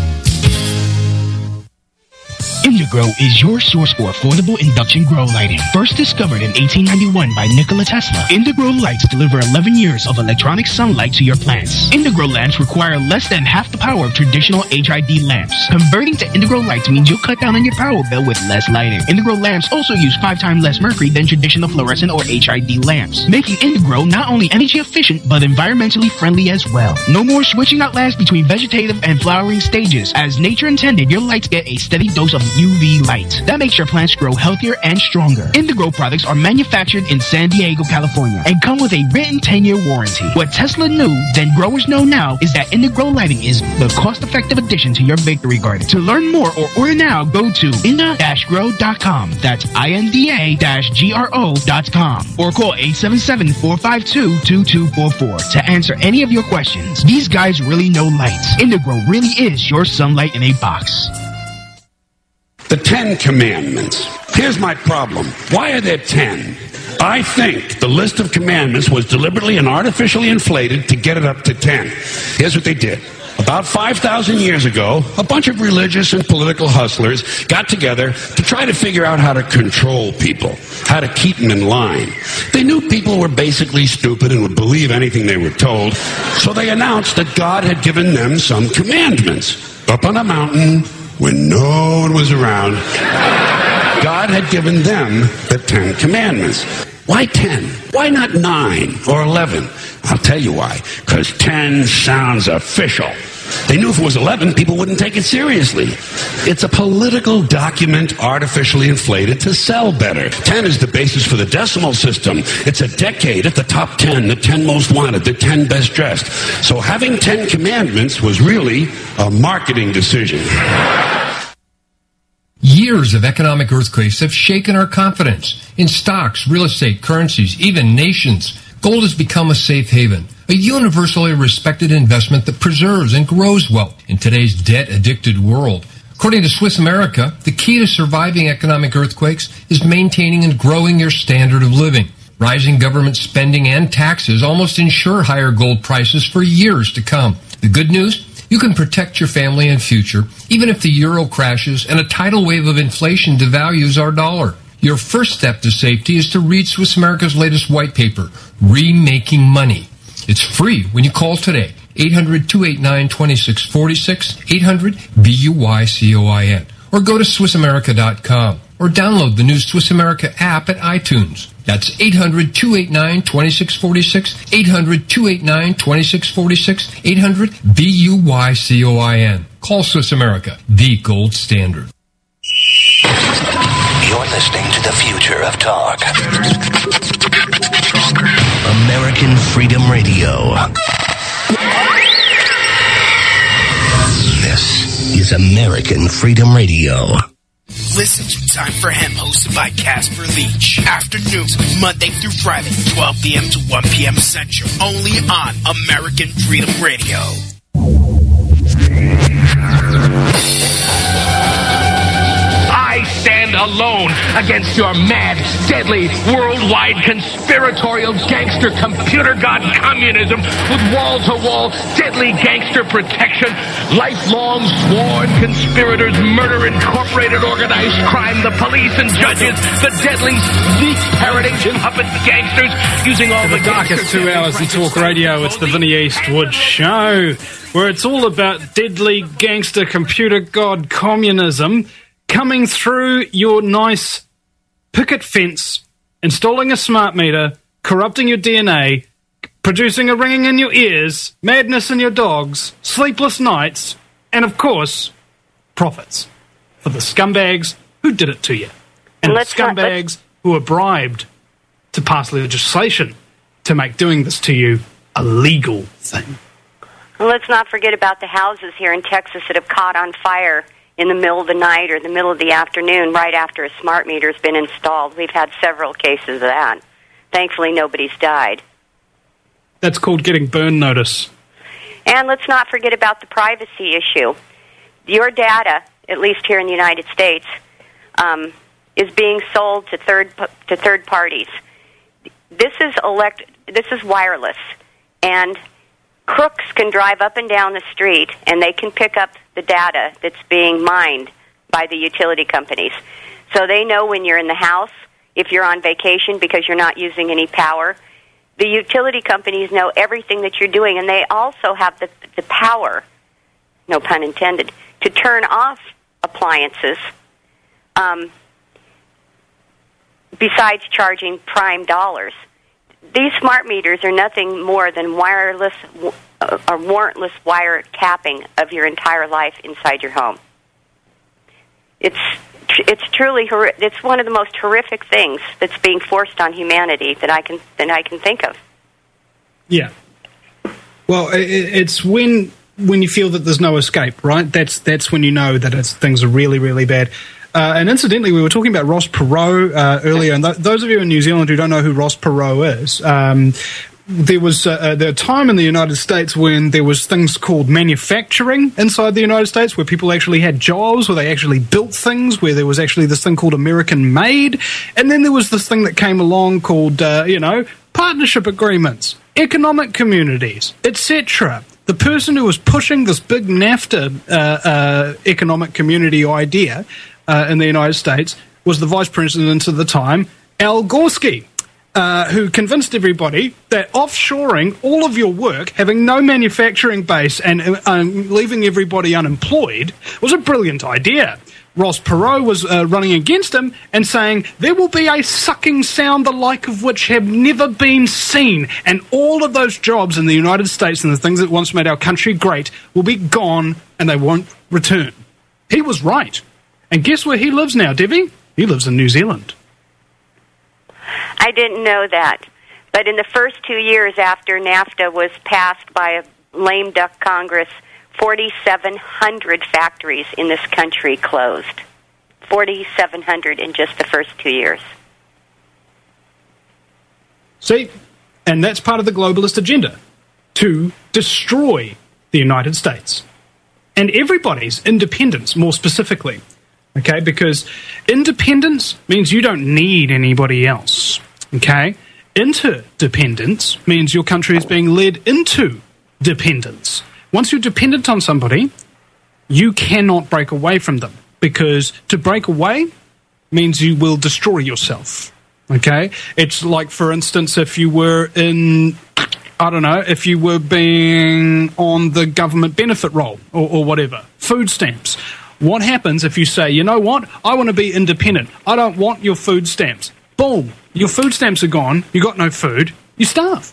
Indigrow is your source for affordable induction grow lighting. First discovered in eighteen ninety-one by Nikola Tesla, Indigrow lights deliver eleven years of electronic sunlight to your plants. Indigrow lamps require less than half the power of traditional H I D lamps. Converting to Indigrow lights means you'll cut down on your power bill with less lighting. Indigrow lamps also use five times less mercury than traditional fluorescent or H I D lamps, making Indigrow not only energy efficient but environmentally friendly as well. No more switching out lamps between vegetative and flowering stages. As nature intended, your lights get a steady dose of U V light. That makes your plants grow healthier and stronger. Indigrow products are manufactured in San Diego, California, and come with a written ten-year warranty. What Tesla knew, then growers know now, is that Indigrow lighting is the cost-effective addition to your victory garden. To learn more or order now, go to inda dash grow dot com. That's I N D A G R O dot com. Or call eight seven seven, four five two, two two four four to answer any of your questions. These guys really know lights. Indigrow really is your sunlight in a box. The Ten Commandments. Here's my problem. Why are there ten? I think the list of commandments was deliberately and artificially inflated to get it up to ten. Here's what they did. About five thousand years ago, a bunch of religious and political hustlers got together to try to figure out how to control people, how to keep them in line. They knew people were basically stupid and would believe anything they were told, so they announced that God had given them some commandments. Up on a mountain, when no one was around, God had given them the Ten Commandments. Why ten? Why not nine or eleven? I'll tell you why. Because ten sounds official. They knew if it was eleven, people wouldn't take it seriously. It's a political document artificially inflated to sell better. ten is the basis for the decimal system. It's a decade at the top ten, the ten most wanted, the ten best dressed. So having ten commandments was really a marketing decision. Years of economic earthquakes have shaken our confidence in stocks, real estate, currencies, even nations. Gold has become a safe haven, a universally respected investment that preserves and grows wealth in today's debt-addicted world. According to Swiss America, the key to surviving economic earthquakes is maintaining and growing your standard of living. Rising government spending and taxes almost ensure higher gold prices for years to come. The good news? You can protect your family and future, even if the euro crashes and a tidal wave of inflation devalues our dollar. Your first step to safety is to read Swiss America's latest white paper, Remaking Money. It's free when you call today, eight hundred, two eight nine, two six four six, eight hundred, B U Y C O I N, or go to Swiss America dot com, or download the new Swiss America app at iTunes. That's eight hundred, two eight nine, two six four six, eight hundred, two eight nine, two six four six, eight hundred, B U Y C O I N. Call Swiss America, the gold standard. You're listening to the future of talk. American Freedom Radio. This is American Freedom Radio. Listen to Time for Hemp, hosted by Casper Leach. Afternoons, Monday through Friday, twelve p.m. to one p.m. Central. Only on American Freedom Radio. I stand alone against your mad, deadly, worldwide conspiratorial gangster computer god communism with wall-to-wall deadly gangster protection, lifelong sworn conspirators, murder incorporated organized crime, the police and judges, the deadly sneak parroting puppet gangsters using all the the darkest two hours in talk radio. It's the Vinnie Eastwood Show, where it's all about deadly gangster computer god communism coming through your nice picket fence, installing a smart meter, corrupting your D N A, producing a ringing in your ears, madness in your dogs, sleepless nights, and of course, profits for the scumbags who did it to you. And the scumbags who are bribed to pass legislation to make doing this to you a legal thing. And let's not forget about the houses here in Texas that have caught on fire in the middle of the night or the middle of the afternoon right after a smart meter's been installed. We've had several cases of that. Thankfully, nobody's died. That's called getting burn notice. And let's not forget about the privacy issue. Your data, at least here in the United States, um, is being sold to third to third parties. This is elect. This is wireless, and crooks can drive up and down the street, and they can pick up the data that's being mined by the utility companies. So they know when you're in the house, if you're on vacation because you're not using any power. The utility companies know everything that you're doing, and they also have the, the power, no pun intended, to turn off appliances um, besides charging prime dollars. These smart meters are nothing more than wireless uh, or warrantless wire tapping of your entire life inside your home. It's it's truly hor- it's one of the most horrific things that's being forced on humanity that I can that I can think of. Yeah. Well, it, it's when when you feel that there's no escape, right? That's that's when you know that it's, things are really really bad. Uh, and incidentally, we were talking about Ross Perot uh, earlier, and th- those of you in New Zealand who don't know who Ross Perot is, um, there was uh, there a time in the United States when there was things called manufacturing inside the United States, where people actually had jobs, where they actually built things, where there was actually this thing called American Made, and then there was this thing that came along called, uh, you know, partnership agreements, economic communities, et cetera. The person who was pushing this big NAFTA uh, uh, economic community idea uh, in the United States was the vice president at the time, Al Gorski, uh, who convinced everybody that offshoring all of your work, having no manufacturing base and uh, leaving everybody unemployed was a brilliant idea. Ross Perot was uh, running against him and saying, there will be a sucking sound the like of which have never been seen, and all of those jobs in the United States and the things that once made our country great will be gone and they won't return. He was right. And guess where he lives now, Debbie? He lives in New Zealand. I didn't know that. But in the first two years after NAFTA was passed by a lame duck Congress, forty-seven hundred factories in this country closed. forty-seven hundred in just the first two years. See, and that's part of the globalist agenda, to destroy the United States. And everybody's independence, more specifically. Okay, because independence means you don't need anybody else. Okay? Interdependence means your country is being led into dependence. Once you're dependent on somebody, you cannot break away from them, because to break away means you will destroy yourself. Okay? It's like, for instance, if you were in, I don't know, if you were being on the government benefit roll or, or whatever, food stamps. What happens if you say, you know what, I want to be independent. I don't want your food stamps. Boom. Your food stamps are gone. You got no food. You starve.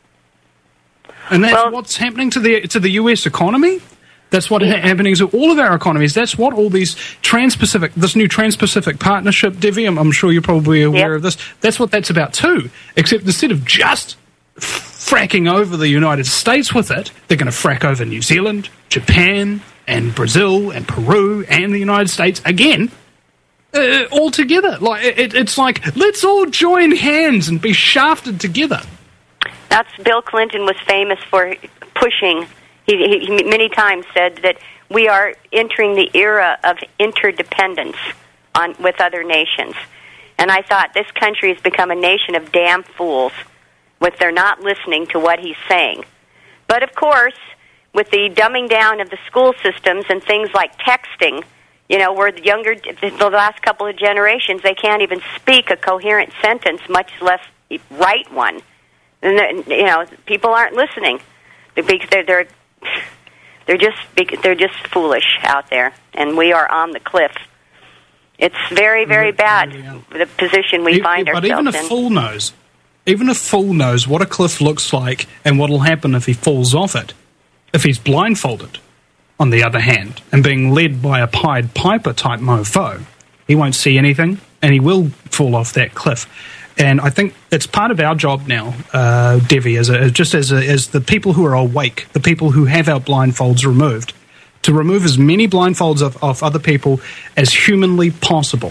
And that's well, what's happening to the to the U S economy. That's what yeah. happening to all of our economies. That's what all these Trans-Pacific, this new Trans-Pacific Partnership, Debbie, I'm, I'm sure you're probably aware yep. of this. That's what that's about too. Except instead of just fracking over the United States with it, they're going to frack over New Zealand, Japan, and Brazil, and Peru, and the United States again, uh, all together. Like it, it's like, let's all join hands and be shafted together. That's Bill Clinton was famous for pushing. He, he, he many times said that we are entering the era of interdependence on with other nations. And I thought, this country has become a nation of damn fools, with they're not listening to what he's saying. But of course, with the dumbing down of the school systems and things like texting, you know, where the younger, the last couple of generations, they can't even speak a coherent sentence, much less write one. And you know, people aren't listening. They're they're they're just they're just foolish out there, and we are on the cliff. It's very very bad, the position we find but ourselves in. But even a fool knows, even a fool knows what a cliff looks like and what will happen if he falls off it. If he's blindfolded, on the other hand, and being led by a Pied Piper type mofo, he won't see anything, and he will fall off that cliff. And I think it's part of our job now, uh, Devi, as a, just as a, as the people who are awake, the people who have our blindfolds removed, to remove as many blindfolds of, of other people as humanly possible.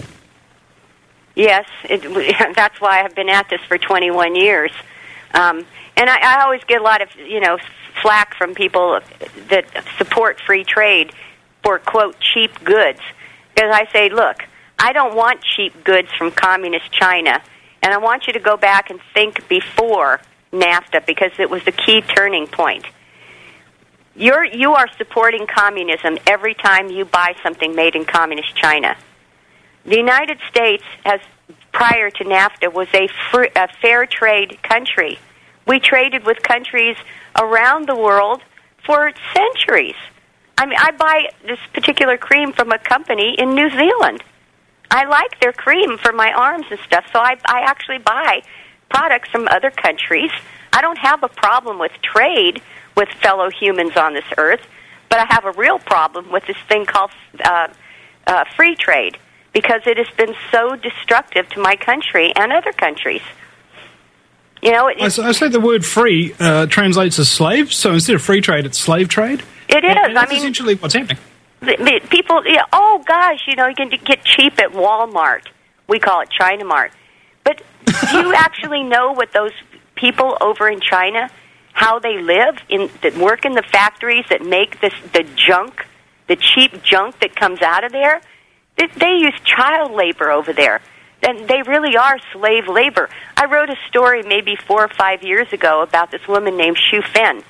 Yes, it, that's why I've been at this for twenty-one years. Um, and I, I always get a lot of, you know, flack from people that support free trade for, quote, cheap goods. Because I say, look, I don't want cheap goods from communist China. And I want you to go back and think before NAFTA, because it was the key turning point. You're, you are supporting communism every time you buy something made in communist China. The United States, has, prior to NAFTA, was a, free, a fair trade country. We traded with countries around the world for centuries. I mean, I buy this particular cream from a company in New Zealand. I like their cream for my arms and stuff, so I, I actually buy products from other countries. I don't have a problem with trade with fellow humans on this earth, but I have a real problem with this thing called uh, uh, free trade, because it has been so destructive to my country and other countries. You know, it, I, I say the word free uh, translates as slave, so instead of free trade, it's slave trade. It is. And that's I mean, essentially what's happening. People, yeah, oh gosh, you know, you can get cheap at Walmart. We call it China Mart. But do you actually know what those people over in China, how they live, in that work in the factories that make this the junk, the cheap junk that comes out of there? They, they use child labor over there. And they really are slave labor. I wrote a story maybe four or five years ago about this woman named Xu Fen.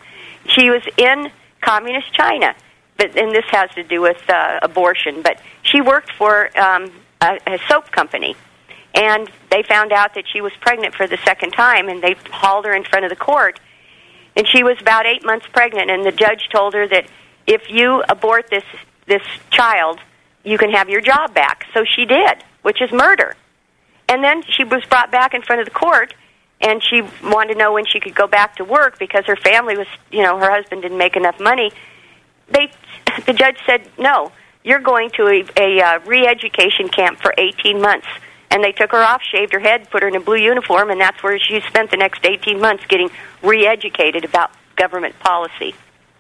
she was in communist China, but and this has to do with uh, abortion. But she worked for um, a, a soap company, and they found out that she was pregnant for the second time, and they hauled her in front of the court. And she was about eight months pregnant, and the judge told her that if you abort this this child, you can have your job back. So she did, which is murder. And then she was brought back in front of the court, and she wanted to know when she could go back to work because her family was, you know, her husband didn't make enough money. They, the judge said, no, you're going to a, a uh, re-education camp for eighteen months. And they took her off, shaved her head, put her in a blue uniform, and that's where she spent the next eighteen months getting re-educated about government policy.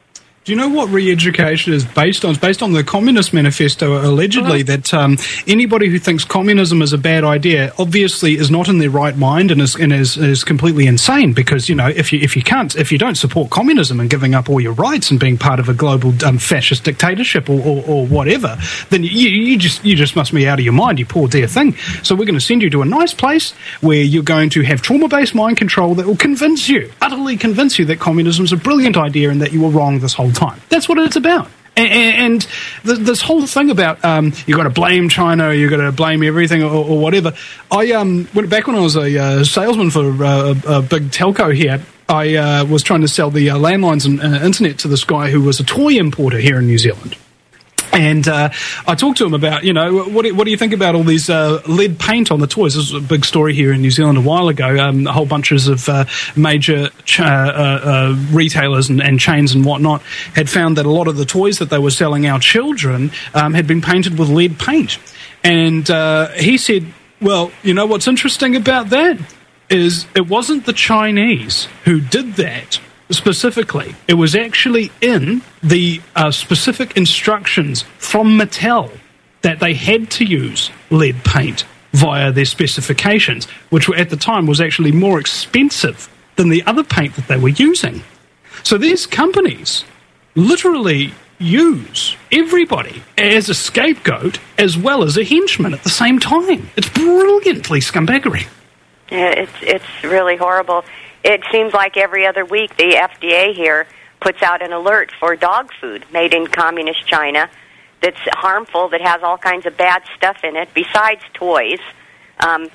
Do you know what re-education is based on? It's based on the Communist Manifesto, allegedly, mm-hmm. that um, anybody who thinks communism is a bad idea obviously is not in their right mind and is and is, is completely insane. Because, you know, if you if you can't if you don't support communism and giving up all your rights and being part of a global um, fascist dictatorship or, or, or whatever, then you, you just you just must be out of your mind, you poor dear thing. So we're going to send you to a nice place where you're going to have trauma-based mind control that will convince you, utterly convince you, that communism is a brilliant idea and that you were wrong this whole time. That's what it's about. And, and th- this whole thing about um, you've got to blame China, you've got to blame everything or, or whatever. I um, went back when I was a uh, salesman for uh, a, a big telco here. I uh, was trying to sell the uh, landlines and uh, internet to this guy who was a toy importer here in New Zealand. And uh, I talked to him about, you know, what do, what do you think about all these uh, lead paint on the toys? This was a big story here in New Zealand a while ago. Um, a whole bunches of uh, major ch- uh, uh, retailers and, and chains and whatnot had found that a lot of the toys that they were selling our children um, had been painted with lead paint. And uh, he said, well, you know what's interesting about that is it wasn't the Chinese who did that. Specifically, it was actually in the uh, specific instructions from Mattel that they had to use lead paint via their specifications, which were, at the time was actually more expensive than the other paint that they were using. So these companies literally use everybody as a scapegoat as well as a henchman at the same time. It's brilliantly scumbaggery. Yeah, it's it's really horrible. It seems like every other week the F D A here puts out an alert for dog food made in communist China that's harmful, that has all kinds of bad stuff in it, besides toys. Um,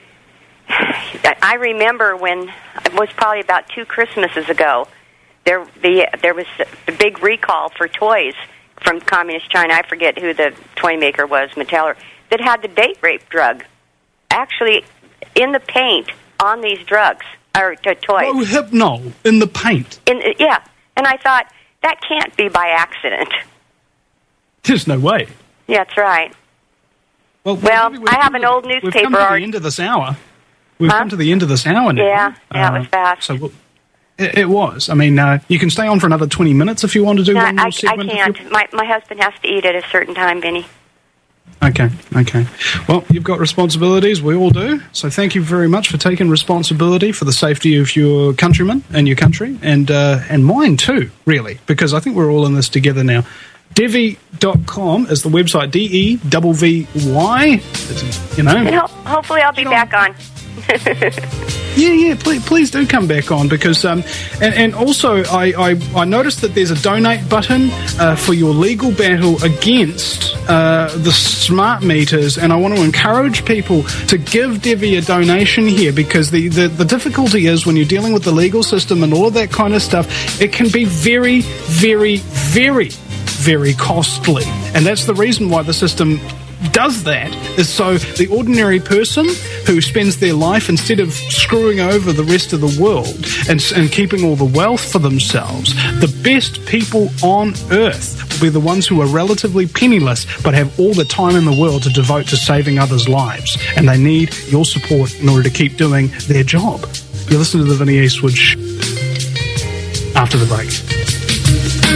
I remember when, it was probably about two Christmases ago, there the there was a big recall for toys from communist China. I forget who the toy maker was, Mattel, that had the date rape drug actually in the paint on these drugs. Or to toys. Oh, Hypnol in the paint. In, yeah, and I thought, that can't be by accident. There's no way. Yeah, that's right. Well, well we've, we've I have an old newspaper. We've come to the end of this hour. We've huh? come to the end of this hour now. Yeah, yeah, uh, it was fast. So we'll, it, it was. I mean, uh, you can stay on for another twenty minutes if you want to do no, one more I, segment. I can't. My, my husband has to eat at a certain time, Vinny. Okay, okay. Well, you've got responsibilities, we all do, so thank you very much for taking responsibility for the safety of your countrymen and your country, and uh, and mine too, really, because I think we're all in this together now. Devy dot com is the website, D E V V Y, you know. And ho- hopefully I'll be back on. Yeah, yeah, please, please do come back on, because, um, and, and also I, I, I noticed that there's a donate button uh, for your legal battle against uh, the smart meters, and I want to encourage people to give Debbie a donation here, because the, the, the difficulty is when you're dealing with the legal system and all of that kind of stuff, it can be very, very, very, very costly, and that's the reason why the system does that, is so the ordinary person who spends their life, instead of screwing over the rest of the world and, and keeping all the wealth for themselves, the best people on earth will be the ones who are relatively penniless but have all the time in the world to devote to saving others' lives, and they need your support in order to keep doing their job. You listen to the Vinny Eastwood Show after the break.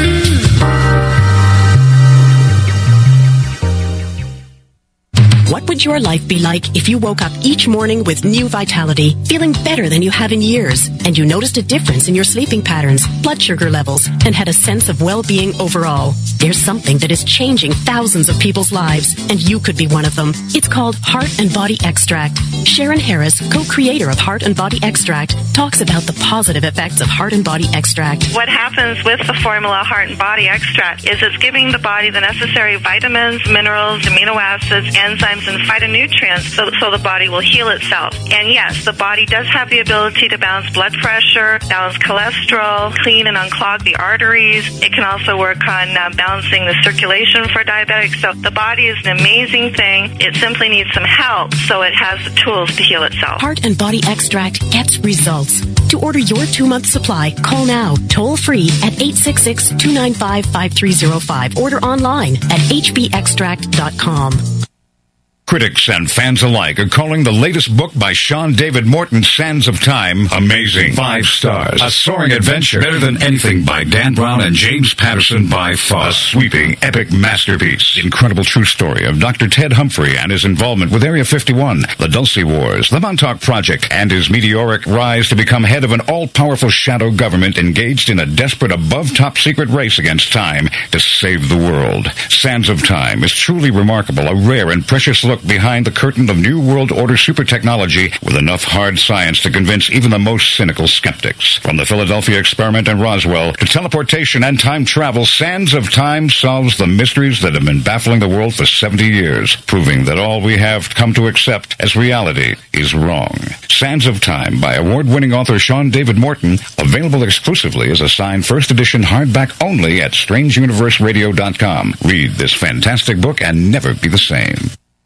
What would would your life be like if you woke up each morning with new vitality, feeling better than you have in years, and you noticed a difference in your sleeping patterns, blood sugar levels, and had a sense of well-being overall? There's something that is changing thousands of people's lives, and you could be one of them. It's called Heart and Body Extract. Sharon Harris, co-creator of Heart and Body Extract, talks about the positive effects of Heart and Body Extract. What happens with the formula Heart and Body Extract is it's giving the body the necessary vitamins, minerals, amino acids, enzymes, and phytonutrients so, so the body will heal itself. And yes, the body does have the ability to balance blood pressure, balance cholesterol, clean and unclog the arteries. It can also work on uh, balancing the circulation for diabetics. So the body is an amazing thing. It simply needs some help so it has the tools to heal itself. Heart and Body Extract gets results. To order your two-month supply, call now, toll-free at eight six six, two nine five, five three zero five. Order online at h b extract dot com. Critics and fans alike are calling the latest book by Sean David Morton, Sands of Time, amazing. Five stars. A soaring adventure. Better than anything by Dan Brown and James Patterson by far. A sweeping, epic masterpiece. Incredible true story of Doctor Ted Humphrey and his involvement with Area fifty-one, the Dulce Wars, the Montauk Project, and his meteoric rise to become head of an all-powerful shadow government engaged in a desperate above-top secret race against time to save the world. Sands of Time is truly remarkable, a rare and precious look behind the curtain of New World Order super technology with enough hard science to convince even the most cynical skeptics. From the Philadelphia experiment and Roswell to teleportation and time travel, Sands of Time solves the mysteries that have been baffling the world for seventy years, proving that all we have come to accept as reality is wrong. Sands of Time by award-winning author Sean David Morton, available exclusively as a signed first edition hardback only at strange universe radio dot com. Read this fantastic book and never be the same.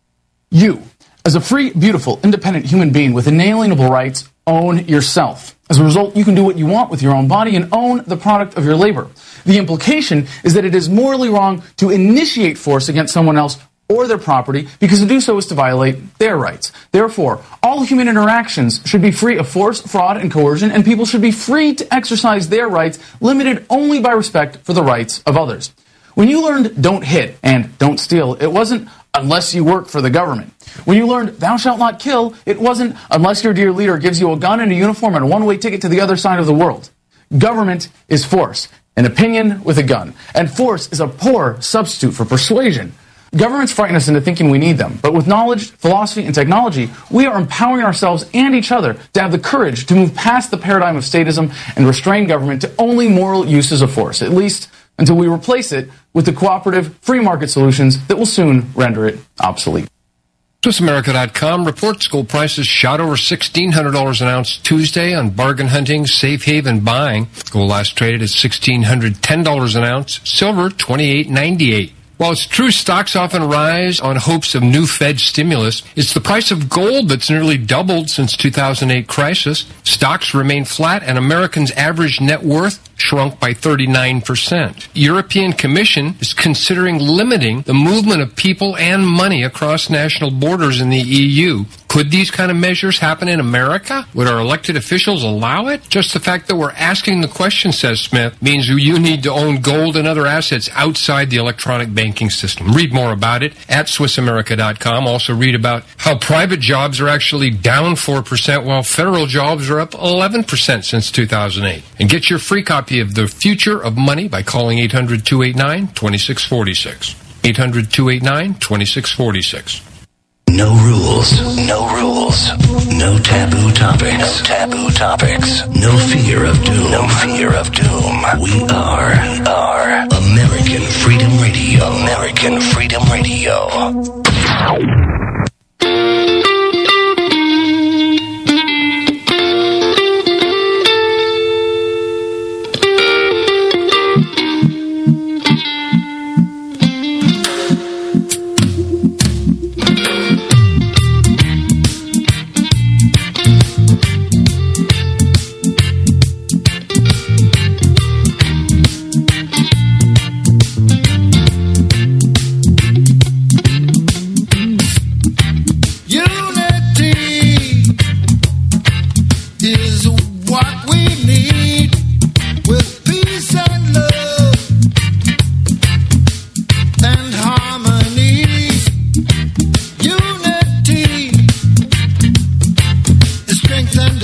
You, as a free, beautiful, independent human being with inalienable rights, own yourself. As a result, you can do what you want with your own body and own the product of your labor. The implication is that it is morally wrong to initiate force against someone else or their property, because to do so is to violate their rights. Therefore, all human interactions should be free of force, fraud, and coercion, and people should be free to exercise their rights, limited only by respect for the rights of others. When you learned don't hit and don't steal, it wasn't unless you work for the government. When you learned thou shalt not kill, it wasn't unless your dear leader gives you a gun and a uniform and a one-way ticket to the other side of the world. Government is force, an opinion with a gun. And force is a poor substitute for persuasion. Governments frighten us into thinking we need them, but with knowledge, philosophy, and technology, we are empowering ourselves and each other to have the courage to move past the paradigm of statism and restrain government to only moral uses of force, at least until we replace it with the cooperative, free market solutions that will soon render it obsolete. Swiss America dot com reports gold prices shot over sixteen hundred dollars an ounce Tuesday on bargain hunting, safe haven buying. Gold last traded at one thousand six hundred ten dollars an ounce, silver twenty-eight ninety-eight. While it's true stocks often rise on hopes of new Fed stimulus, it's the price of gold that's nearly doubled since two thousand eight crisis. Stocks remain flat and Americans' average net worth shrunk by thirty-nine percent. European Commission is considering limiting the movement of people and money across national borders in the E U. Could these kind of measures happen in America? Would our elected officials allow it? Just the fact that we're asking the question, says Smith, means you need to own gold and other assets outside the electronic banking system. Read more about it at Swiss America dot com. Also read about how private jobs are actually down four percent while federal jobs are up eleven percent since two thousand eight. And get your free copy of The Future of Money by calling eight hundred, two eight nine, two six four six. eight hundred, two eight nine, two six four six. No rules, no rules, no taboo topics, no taboo topics, no fear of doom, no fear of doom. We are, we are American Freedom Radio, American Freedom Radio.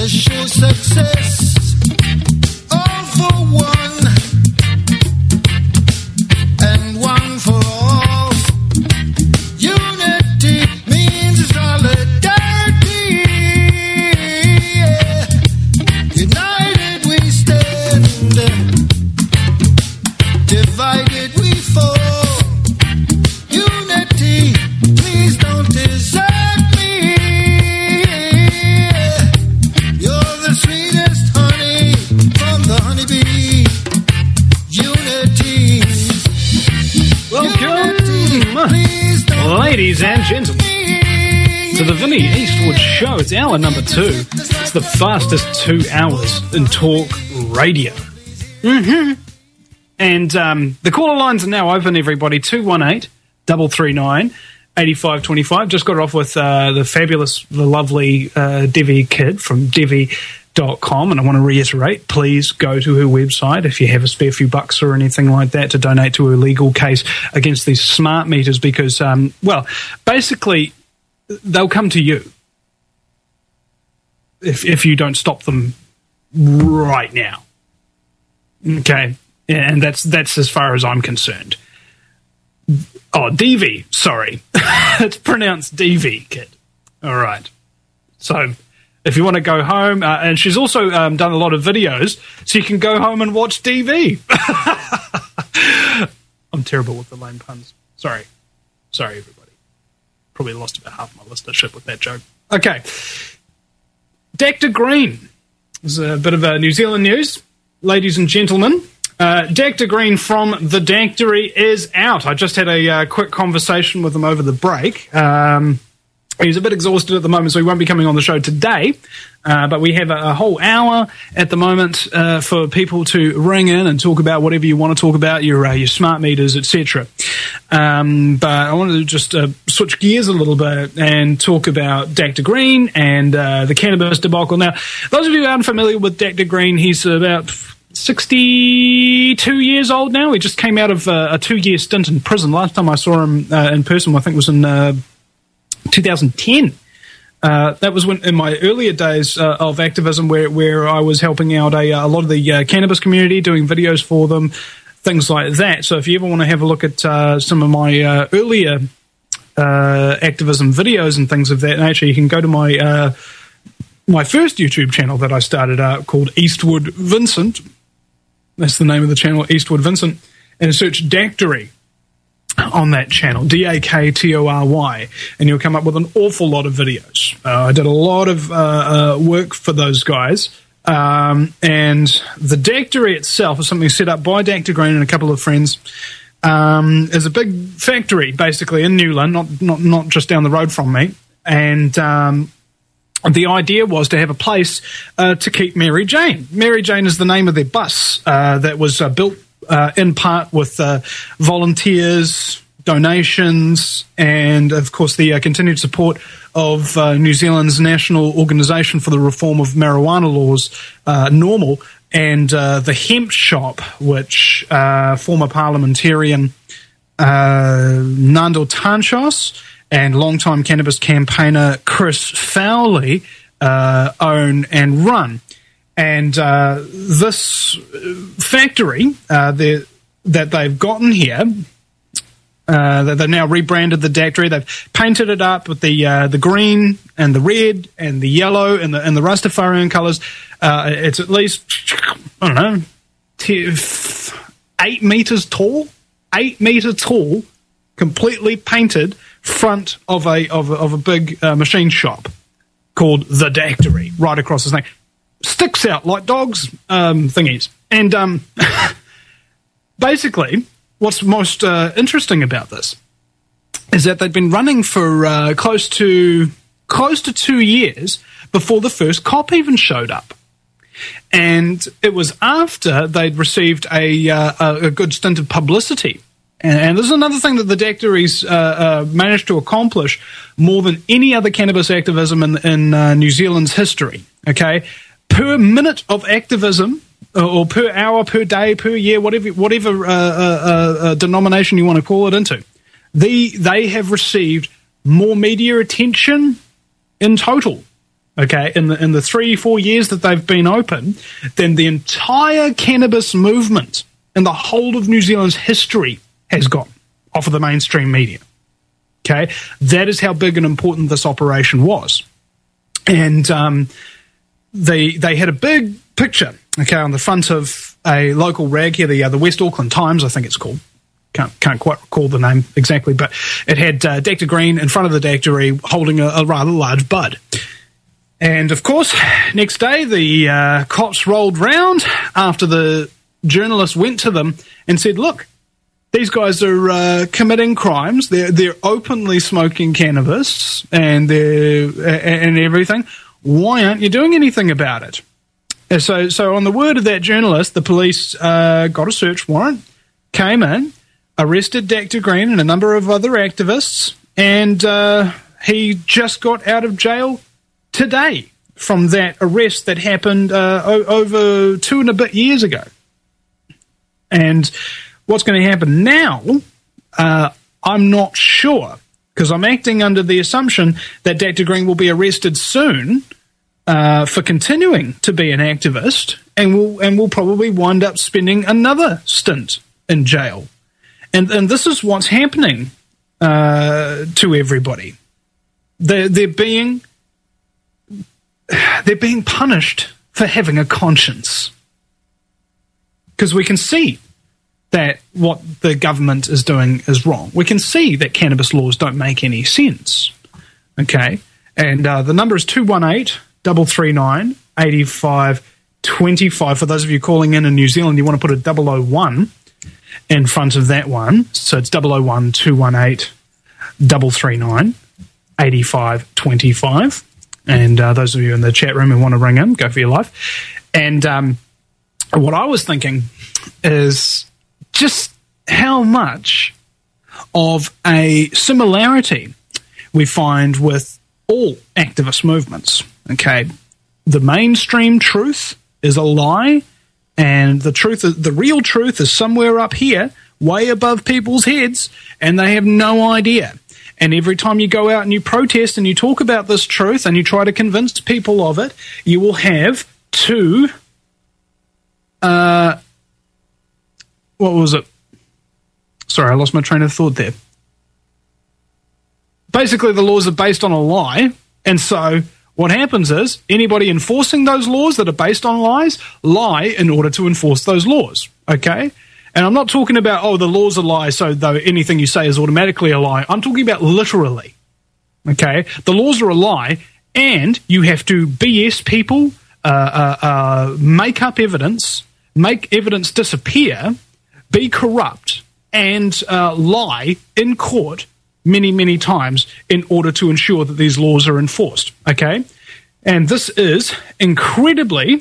Let's show success. All for one and one for all. Unity means solidarity. Yeah. United we stand, divided we fall. Unity, please don't desert me. You're the sweetest honey from the honeybee. Unity. Welcome, ladies and gentlemen, to the Vinny Eastwood Show. It's hour number two. It's the fastest two hours in talk radio. Mm-hmm. And um, the caller lines are now open, everybody. two one eight, three three nine, eight five two five. Just got it off with uh, the fabulous, the lovely uh, Devi Kid from Devi dot com. And I want to reiterate, please go to her website if you have a spare few bucks or anything like that to donate to her legal case against these smart meters because, um, well, basically, they'll come to you if if you don't stop them right now. Okay? And that's that's as far as I'm concerned. Oh, Devi, sorry. It's pronounced Devi, kid. All right. So if you want to go home, uh, and she's also um, done a lot of videos, so you can go home and watch D V. I'm terrible with the lame puns. Sorry. Sorry, everybody. Probably lost about half my listenership with that joke. Okay. Doctor Green. This is a bit of uh, New Zealand news. Ladies and gentlemen, Uh, Doctor Green from The Dactory is out. I just had a uh, quick conversation with him over the break. Um, he's a bit exhausted at the moment, so he won't be coming on the show today. Uh, but we have a, a whole hour at the moment uh, for people to ring in and talk about whatever you want to talk about, your uh, your smart meters, et cetera. Um, but I wanted to just uh, switch gears a little bit and talk about Doctor Green and uh, the cannabis debacle. Now, those of you who aren't familiar with Doctor Green, he's about sixty-two years old now. He just came out of uh, a two-year stint in prison. Last time I saw him uh, in person, I think, was in uh, two thousand ten. Uh, that was when, in my earlier days uh, of activism, where where I was helping out a, a lot of the uh, cannabis community, doing videos for them, things like that. So if you ever want to have a look at uh, some of my uh, earlier uh, activism videos and things of that nature, you can go to my uh, my first YouTube channel that I started out called Eastwood Vincent. That's the name of the channel, Eastwood Vincent, and search Dactory on that channel, D A K T O R Y, and you'll come up with an awful lot of videos. Uh, I did a lot of uh, uh, work for those guys, um, and the Dactory itself is something set up by Doctor Green and a couple of friends. Um, is a big factory, basically, in Newland, not not not just down the road from me, and um, the idea was to have a place uh, to keep Mary Jane. Mary Jane is the name of their bus uh, that was uh, built uh, in part with uh, volunteers, donations, and, of course, the uh, continued support of uh, New Zealand's National Organisation for the Reform of Marijuana Laws, uh, NORML, and uh, the Hemp Shop, which uh, former parliamentarian uh, Nandel Tanchos and longtime cannabis campaigner Chris Fowley uh, own and run. And uh, this factory uh, that they've gotten here, uh, that they've now rebranded the Dactory, they've painted it up with the uh, the green and the red and the yellow and the and the Rastafarian colours. Uh, it's at least, I don't know, t- eight metres tall, eight metre tall, completely painted front of a of a, of a big uh, machine shop called the Dactory, right across the thing. Sticks out like dogs, um, thingies. And um, basically, what's most uh, interesting about this is that they've been running for uh, close to close to two years before the first cop even showed up. And it was after they'd received a, uh, a good stint of publicity. And, and this is another thing that the Dactory's uh, uh, managed to accomplish more than any other cannabis activism in, in uh, New Zealand's history. Okay, per minute of activism, or per hour, per day, per year, whatever whatever uh, uh, uh, denomination you want to call it into, the they have received more media attention in total okay, in the in the three, four years that they've been open, than the entire cannabis movement in the whole of New Zealand's history has got off of the mainstream media. Okay, that is how big and important this operation was. And um, they they had a big picture, okay, on the front of a local rag here, the uh, the West Auckland Times, I think it's called. Can't, can't quite recall the name exactly, but it had uh, Doctor Green in front of the daiquiri holding a, a rather large bud. And, of course, next day the uh, cops rolled round after the journalist went to them and said, look, these guys are uh, committing crimes. They're, they're openly smoking cannabis and, they're, and everything. Why aren't you doing anything about it? And so, so on the word of that journalist, the police uh, got a search warrant, came in, arrested Doctor Green and a number of other activists, and uh, he just got out of jail today from that arrest that happened uh, o- over two and a bit years ago. And what's going to happen now, uh, I'm not sure, because I'm acting under the assumption that Doctor Green will be arrested soon uh, for continuing to be an activist, and will and will probably wind up spending another stint in jail. And and this is what's happening uh, to everybody. They're, they're being they're being punished for having a conscience, because we can see that what the government is doing is wrong. We can see that cannabis laws don't make any sense. Okay, and uh, the number is two one eight, three three nine, eight five two five. For those of you calling in in New Zealand, you want to put a double oh one in front of that one, so it's double oh one, two one eight, three three nine, eight five two five. And uh, those of you in the chat room who want to ring in, go for your life. And um, what I was thinking is just how much of a similarity we find with all activist movements. Okay, the mainstream truth is a lie, and the truth, the real truth, is somewhere up here, way above people's heads, and they have no idea. And every time you go out and you protest and you talk about this truth and you try to convince people of it, you will have two, uh, what was it? Sorry, I lost my train of thought there. Basically, the laws are based on a lie, and so what happens is anybody enforcing those laws that are based on lies lie in order to enforce those laws, okay? And I'm not talking about, oh, the law's a lie, so though anything you say is automatically a lie. I'm talking about literally, okay? The laws are a lie, and you have to B S people, uh, uh, uh, make up evidence, make evidence disappear, be corrupt, and uh, lie in court many, many times in order to ensure that these laws are enforced, okay? And this is incredibly,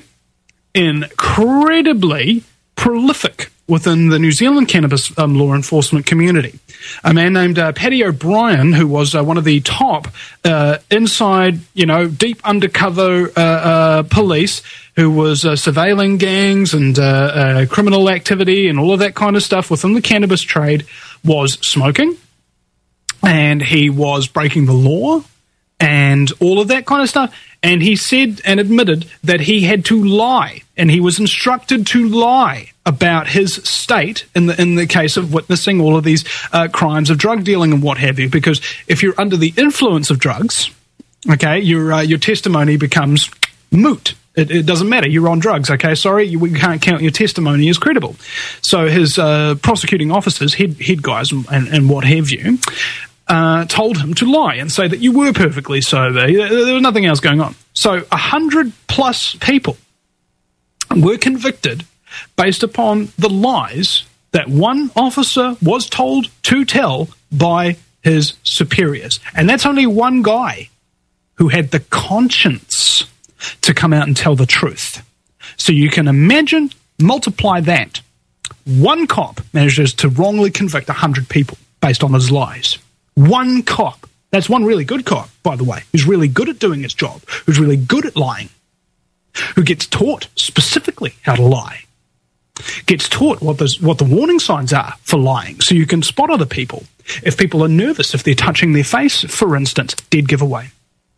incredibly prolific within the New Zealand cannabis um, law enforcement community. A man named uh, Paddy O'Brien, who was uh, one of the top uh, inside, you know, deep undercover uh, uh, police, who was uh, surveilling gangs and uh, uh, criminal activity and all of that kind of stuff within the cannabis trade, was smoking, and he was breaking the law and all of that kind of stuff. And he said and admitted that he had to lie, and he was instructed to lie about his state in the in the case of witnessing all of these uh, crimes of drug dealing and what have you. Because if you're under the influence of drugs, okay, your uh, your testimony becomes moot. It, it doesn't matter. You're on drugs, okay? Sorry, you, we can't count your testimony as credible. So his uh, prosecuting officers, head head guys, and, and what have you, Uh, told him to lie and say that you were perfectly sober. There was nothing else going on. So a hundred plus people were convicted based upon the lies that one officer was told to tell by his superiors. And that's only one guy who had the conscience to come out and tell the truth. So you can imagine, multiply that. One cop manages to wrongly convict a hundred people based on his lies. One cop. That's one really good cop, by the way, who's really good at doing his job, who's really good at lying, who gets taught specifically how to lie, gets taught what the, what the warning signs are for lying, so you can spot other people. If people are nervous, if they're touching their face, for instance, dead giveaway.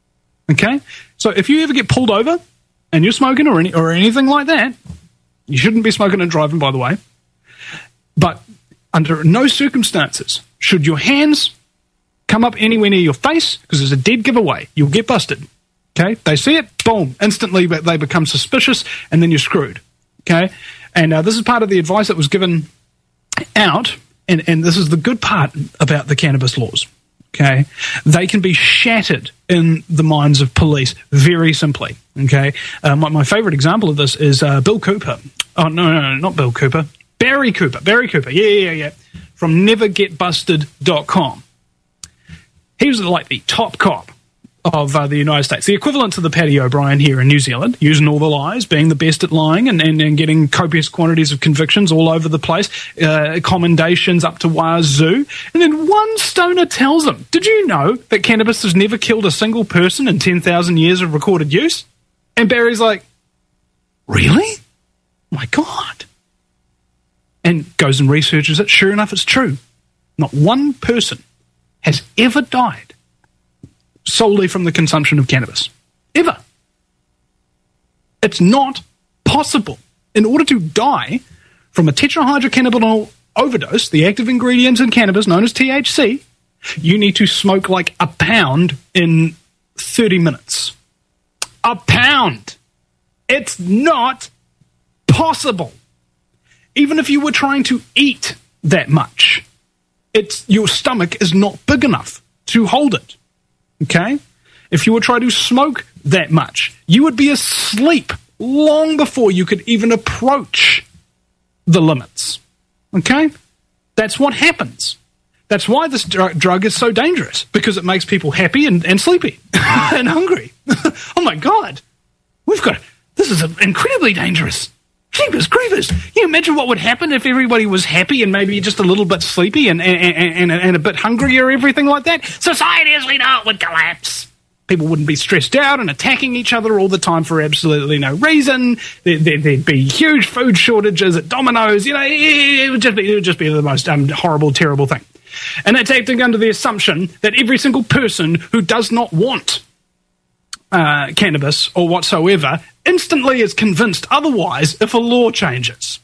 Okay? So if you ever get pulled over and you're smoking or any, or anything like that, you shouldn't be smoking and driving, by the way. But under no circumstances should your hands come up anywhere near your face, because there's a dead giveaway. You'll get busted. Okay? They see it, boom, instantly they become suspicious, and then you're screwed. Okay? And uh, this is part of the advice that was given out, and, and this is the good part about the cannabis laws. Okay? They can be shattered in the minds of police very simply. Okay? Uh, my, my favorite example of this is uh, Bill Cooper. Oh, no, no, no, not Bill Cooper. Barry Cooper. Barry Cooper. Yeah, yeah, yeah. From never get busted dot com. He was like the top cop of uh, the United States, the equivalent to the Paddy O'Brien here in New Zealand, using all the lies, being the best at lying, and, and, and getting copious quantities of convictions all over the place, uh, commendations up to wazoo. And then one stoner tells him, did you know that cannabis has never killed a single person in ten thousand years of recorded use? And Barry's like, really? My God. And goes and researches it. Sure enough, it's true. Not one person has ever died solely from the consumption of cannabis. Ever. It's not possible. In order to die from a tetrahydrocannabinol overdose, the active ingredient in cannabis known as T H C, you need to smoke like a pound in thirty minutes. A pound! It's not possible. Even if you were trying to eat that much, it's your stomach is not big enough to hold it. Okay? If you were trying to smoke that much, you would be asleep long before you could even approach the limits. Okay? That's what happens. That's why this dr- drug is so dangerous, because it makes people happy and, and sleepy and hungry. Oh my God. We've got, this is incredibly dangerous. Jeepers creepers. Can you imagine what would happen if everybody was happy and maybe just a little bit sleepy and, and, and, and a bit hungry or everything like that? Society as we know it would collapse. People wouldn't be stressed out and attacking each other all the time for absolutely no reason. There, there, there'd be huge food shortages at Domino's. You know, it would just be, it would just be the most um, horrible, terrible thing. And that's acting under the assumption that every single person who does not want uh, cannabis or whatsoever instantly is convinced otherwise if a law changes.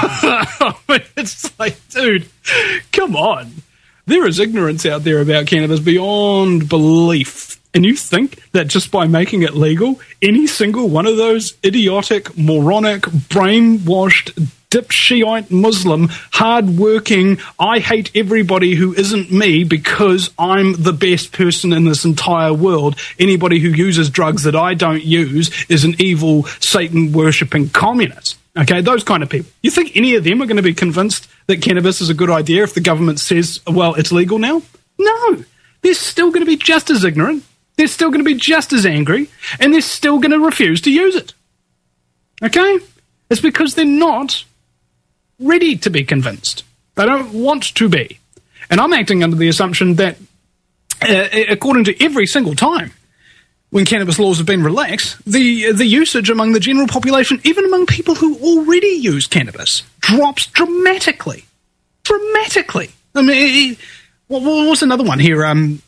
It's like, dude, come on. There is ignorance out there about cannabis beyond belief. And you think that just by making it legal, any single one of those idiotic, moronic, brainwashed, dipshite Muslim, hard-working, I hate everybody who isn't me because I'm the best person in this entire world, anybody who uses drugs that I don't use is an evil, Satan-worshipping communist. Okay, those kind of people. You think any of them are going to be convinced that cannabis is a good idea if the government says, well, it's legal now? No. They're still going to be just as ignorant. They're still going to be just as angry, and they're still going to refuse to use it. Okay? It's because they're not ready to be convinced. They don't want to be. And I'm acting under the assumption that, uh, according to every single time when cannabis laws have been relaxed, the the usage among the general population, even among people who already use cannabis, drops dramatically. Dramatically. I mean, it, what, what's another one here? Um,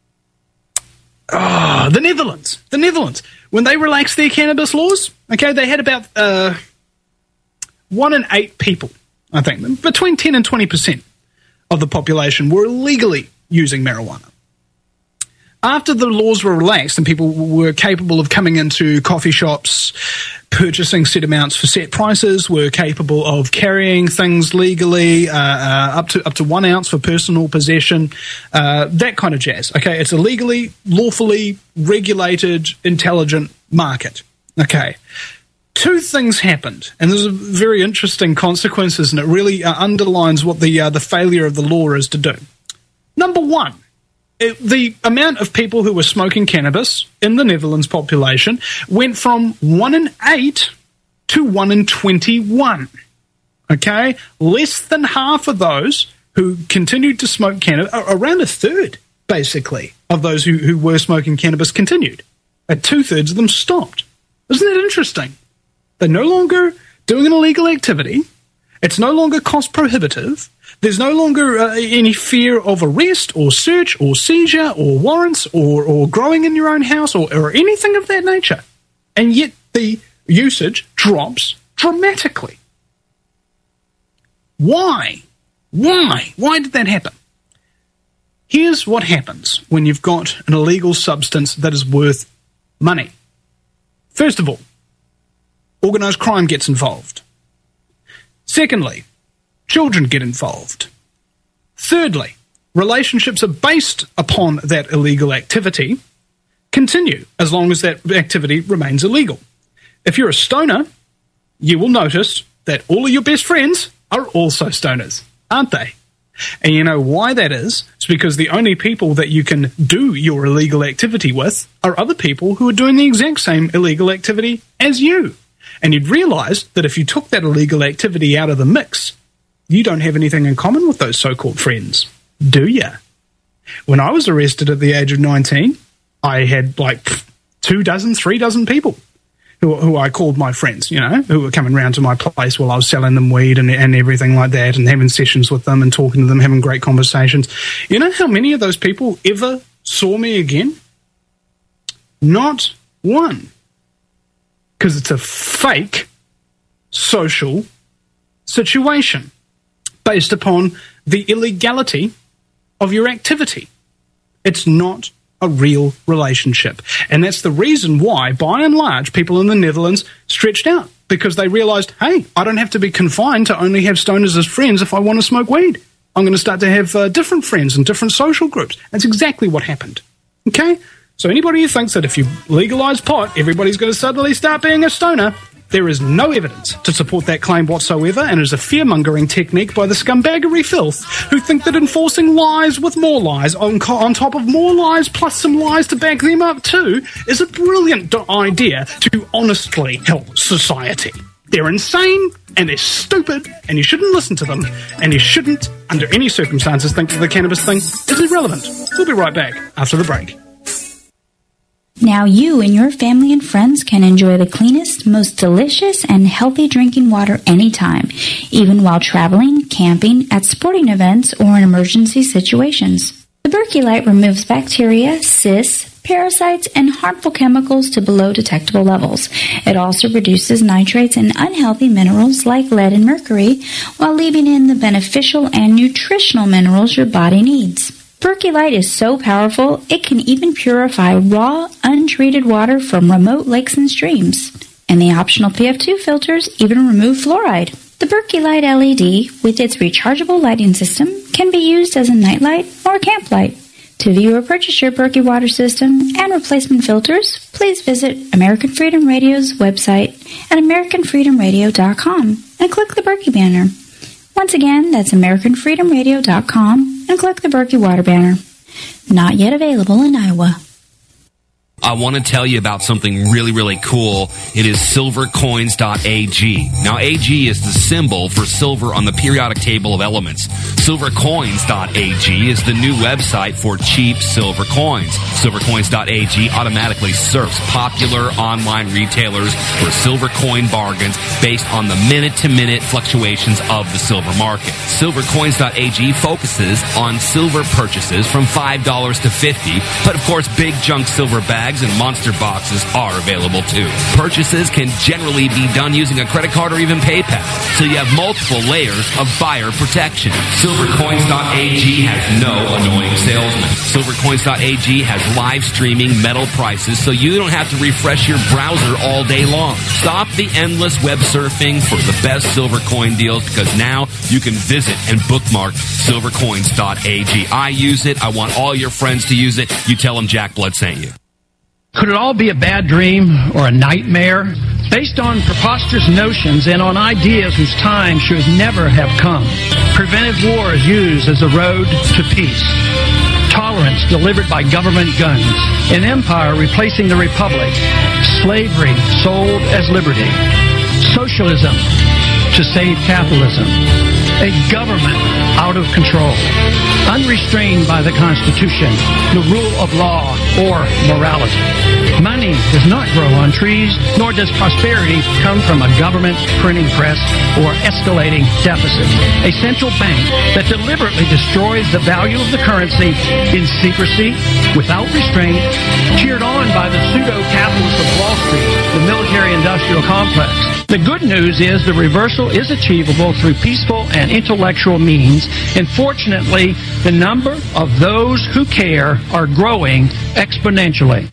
oh, the Netherlands. The Netherlands. When they relaxed their cannabis laws, okay, they had about uh, one in eight people, I think, between ten and twenty percent of the population were illegally using marijuana. After the laws were relaxed and people were capable of coming into coffee shops, purchasing set amounts for set prices, were capable of carrying things legally, uh, uh, up to up to one ounce for personal possession, uh, that kind of jazz. Okay, it's a legally, lawfully regulated, intelligent market. Okay. Two things happened, and there's a very interesting consequences, and it really uh, underlines what the uh, the failure of the law is to do. Number one, it, the amount of people who were smoking cannabis in the Netherlands population went from one in eight to one in twenty-one. Okay, less than half of those who continued to smoke cannabis, around a third, basically, of those who, who were smoking cannabis continued, and two thirds of them stopped. Isn't that interesting? They're no longer doing an illegal activity. It's no longer cost prohibitive. There's no longer uh, any fear of arrest or search or seizure or warrants or, or growing in your own house or, or anything of that nature. And yet the usage drops dramatically. Why? Why? Why did that happen? Here's what happens when you've got an illegal substance that is worth money. First of all, organised crime gets involved. Secondly, children get involved. Thirdly, relationships are based upon that illegal activity continue as long as that activity remains illegal. If you're a stoner, you will notice that all of your best friends are also stoners, aren't they? And you know why that is? It's because the only people that you can do your illegal activity with are other people who are doing the exact same illegal activity as you. And you'd realise that if you took that illegal activity out of the mix, you don't have anything in common with those so-called friends, do you? When I was arrested at the age of nineteen, I had like two dozen, three dozen people who, who I called my friends, you know, who were coming round to my place while I was selling them weed and, and everything like that, and having sessions with them and talking to them, having great conversations. You know how many of those people ever saw me again? Not one. Because it's a fake social situation based upon the illegality of your activity. It's not a real relationship. And that's the reason why, by and large, people in the Netherlands stretched out, because they realised, hey, I don't have to be confined to only have stoners as friends if I want to smoke weed. I'm going to start to have uh, different friends and different social groups. That's exactly what happened. Okay? So anybody who thinks that if you legalise pot, everybody's going to suddenly start being a stoner, there is no evidence to support that claim whatsoever, and it is a fear-mongering technique by the scumbaggery filth who think that enforcing lies with more lies on, co- on top of more lies plus some lies to back them up too is a brilliant do- idea to honestly help society. They're insane, and they're stupid, and you shouldn't listen to them, and you shouldn't, under any circumstances, think that the cannabis thing is irrelevant. We'll be right back after the break. Now you and your family and friends can enjoy the cleanest, most delicious, and healthy drinking water anytime, even while traveling, camping, at sporting events, or in emergency situations. The Berkey Light removes bacteria, cysts, parasites, and harmful chemicals to below detectable levels. It also reduces nitrates and unhealthy minerals like lead and mercury, while leaving in the beneficial and nutritional minerals your body needs. Berkey Light is so powerful, it can even purify raw, untreated water from remote lakes and streams. And the optional P F two filters even remove fluoride. The Berkey Light L E D, with its rechargeable lighting system, can be used as a nightlight or camp light. To view or purchase your Berkey water system and replacement filters, please visit American Freedom Radio's website at american freedom radio dot com and click the Berkey banner. Once again, that's american freedom radio dot com and click the Berkey water banner. Not yet available in Iowa. I want to tell you about something really, really cool. It is silver coins dot a g. Now, A G is the symbol for silver on the periodic table of elements. silver coins dot a g is the new website for cheap silver coins. silver coins dot a g automatically surfs popular online retailers for silver coin bargains based on the minute-to-minute fluctuations of the silver market. silver coins dot a g focuses on silver purchases from five dollars to fifty dollars, but of course, big junk silver bags and monster boxes are available too. Purchases can generally be done using a credit card or even PayPal, so you have multiple layers of buyer protection. silver coins dot a g has no annoying salesmen. silver coins dot a g has live streaming metal prices, so you don't have to refresh your browser all day long. Stop the endless web surfing for the best silver coin deals, because now you can visit and bookmark silver coins dot a g. I use it. I want all your friends to use it. You tell them Jack Blood sent you. Could it all be a bad dream or a nightmare? Based on preposterous notions and on ideas whose time should never have come. Preventive war is used as a road to peace. Tolerance delivered by government guns. An empire replacing the republic. Slavery sold as liberty. Socialism to save capitalism. A government out of control, unrestrained by the Constitution, the rule of law, or morality. Money does not grow on trees, nor does prosperity come from a government printing press or escalating deficits. A central bank that deliberately destroys the value of the currency in secrecy, without restraint, cheered on by the pseudo-capitalists of Wall Street, the military-industrial complex. The good news is the reversal is achievable through peaceful and intellectual means, and fortunately, the number of those who care are growing exponentially.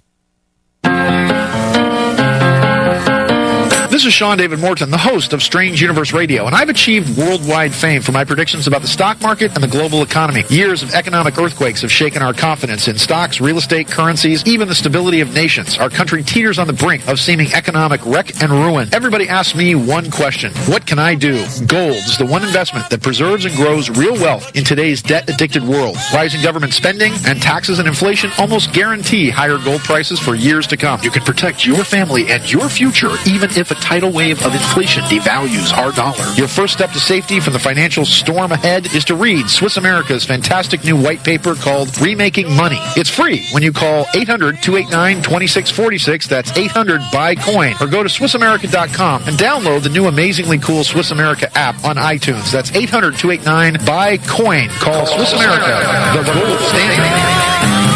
This is Sean David Morton, the host of Strange Universe Radio, and I've achieved worldwide fame for my predictions about the stock market and the global economy. Years of economic earthquakes have shaken our confidence in stocks, real estate, currencies, even the stability of nations. Our country teeters on the brink of seeming economic wreck and ruin. Everybody asks me one question: what can I do? Gold is the one investment that preserves and grows real wealth in today's debt-addicted world. Rising government spending and taxes and inflation almost guarantee higher gold prices for years to come. You can protect your family and your future even if a tidal wave of inflation devalues our dollar. Your first step to safety from the financial storm ahead is to read Swiss America's fantastic new white paper called Remaking Money. It's free when you call eight hundred, two eight nine, two six four six. That's eight hundred, buy coin. Or go to Swiss America dot com and download the new amazingly cool Swiss America app on iTunes. That's eight hundred, two eight nine, buy coin. Call Swiss America, the gold standard.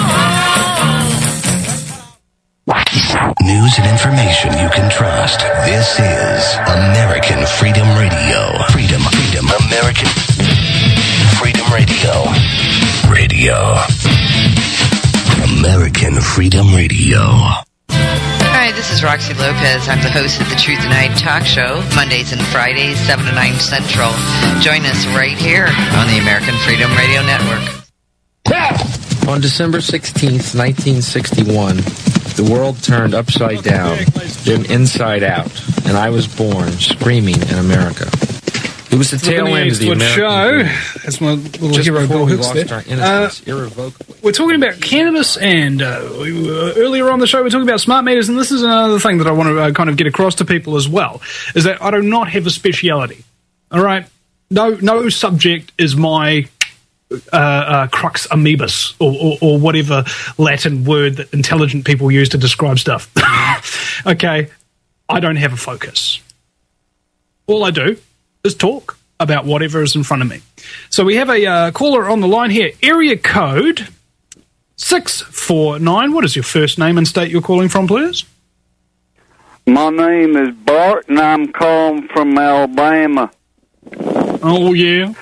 News and information you can trust. This is American Freedom Radio. Freedom, freedom, American Freedom Radio. Radio. American Freedom Radio. Hi, this is Roxy Lopez. I'm the host of the Truth and Night Talk Show, Mondays and Fridays, seven to nine Central. Join us right here on the American Freedom Radio Network. On December sixteenth, nineteen sixty-one, the world turned upside down, then inside out, and I was born screaming in America. It was the tail end of the American show. That's my little hero Bill Hicks there. Uh, irrevocably. We're talking about cannabis, and uh, we were, earlier on the show we were talking about smart meters, and this is another thing that I want to uh, kind of get across to people as well, is that I do not have a speciality. All right? No, no subject is my Uh, uh, crux amoebus, or, or, or whatever Latin word that intelligent people use to describe stuff. Okay, I don't have a focus. All I do is talk about whatever is in front of me. So we have a uh, caller on the line here. Area code six four nine. What is your first name and state you're calling from, please? My name is Bart, and I'm calling from Alabama. Oh, yeah.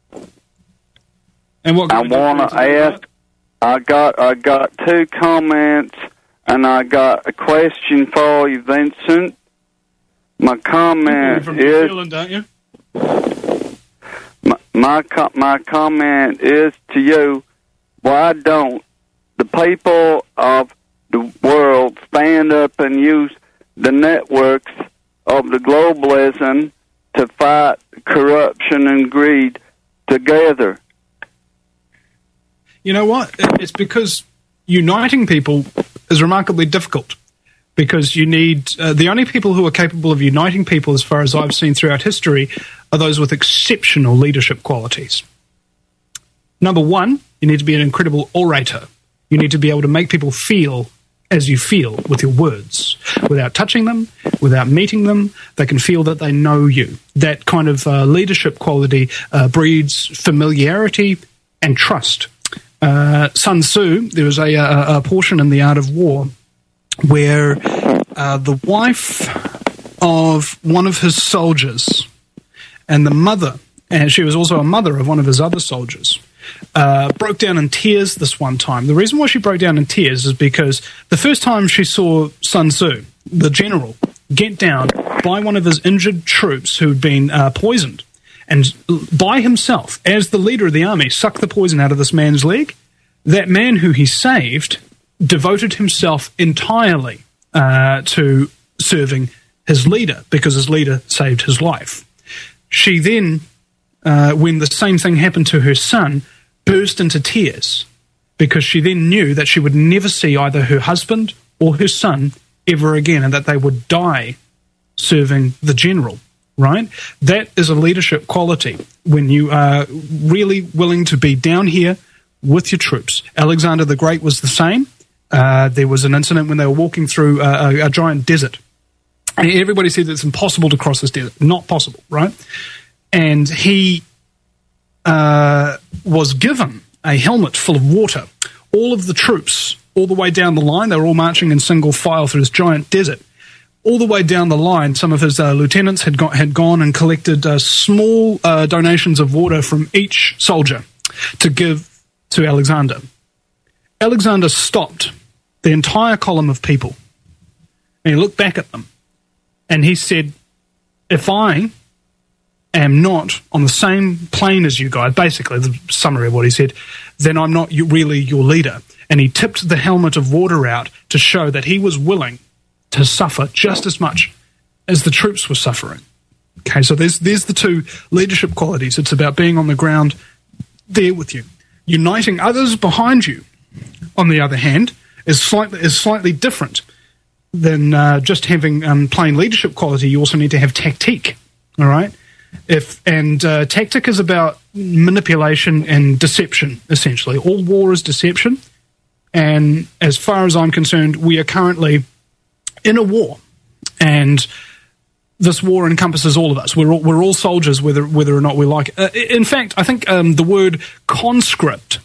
And what I want to ask, I got I got two comments, and I got a question for you, Vincent. My comment from is, New Zealand, don't you? my my, co- my comment is to you: why don't the people of the world stand up and use the networks of the globalism to fight corruption and greed together? You know what? It's because uniting people is remarkably difficult, because you need uh, the only people who are capable of uniting people, as far as I've seen throughout history, are those with exceptional leadership qualities. Number one, you need to be an incredible orator. You need to be able to make people feel as you feel with your words, without touching them, without meeting them. They can feel that they know you. That kind of uh, leadership quality uh, breeds familiarity and trust. Uh, Sun Tzu, there was a, a, a portion in The Art of War where uh, the wife of one of his soldiers and the mother, and she was also a mother of one of his other soldiers, uh, broke down in tears this one time. The reason why she broke down in tears is because the first time she saw Sun Tzu, the general, get down by one of his injured troops who'd been uh, poisoned, and by himself, as the leader of the army, sucked the poison out of this man's leg, that man who he saved devoted himself entirely uh, to serving his leader, because his leader saved his life. She then, uh, when the same thing happened to her son, burst into tears, because she then knew that she would never see either her husband or her son ever again, and that they would die serving the general. Right? That is a leadership quality, when you are really willing to be down here with your troops. Alexander the Great was the same. Uh, there was an incident when they were walking through a, a, a giant desert. And everybody said that it's impossible to cross this desert. Not possible, right? And he uh, was given a helmet full of water. All of the troops, all the way down the line, they were all marching in single file through this giant desert. All the way down the line, some of his uh, lieutenants had, got, had gone and collected uh, small uh, donations of water from each soldier to give to Alexander. Alexander stopped the entire column of people, and he looked back at them, and he said, if I am not on the same plane as you guys, basically the summary of what he said, then I'm not really your leader. And he tipped the helmet of water out to show that he was willing to suffer just as much as the troops were suffering. Okay, so there's there's the two leadership qualities. It's about being on the ground there with you. Uniting others behind you, on the other hand, is slightly is slightly different than uh, just having um, plain leadership quality. You also need to have tactique. All right, if and uh, tactic is about manipulation and deception. Essentially, all war is deception. And as far as I'm concerned, we are currently in a war, and this war encompasses all of us. We're all, we're all soldiers, whether whether or not we like it. Uh, in fact, I think um, the word conscript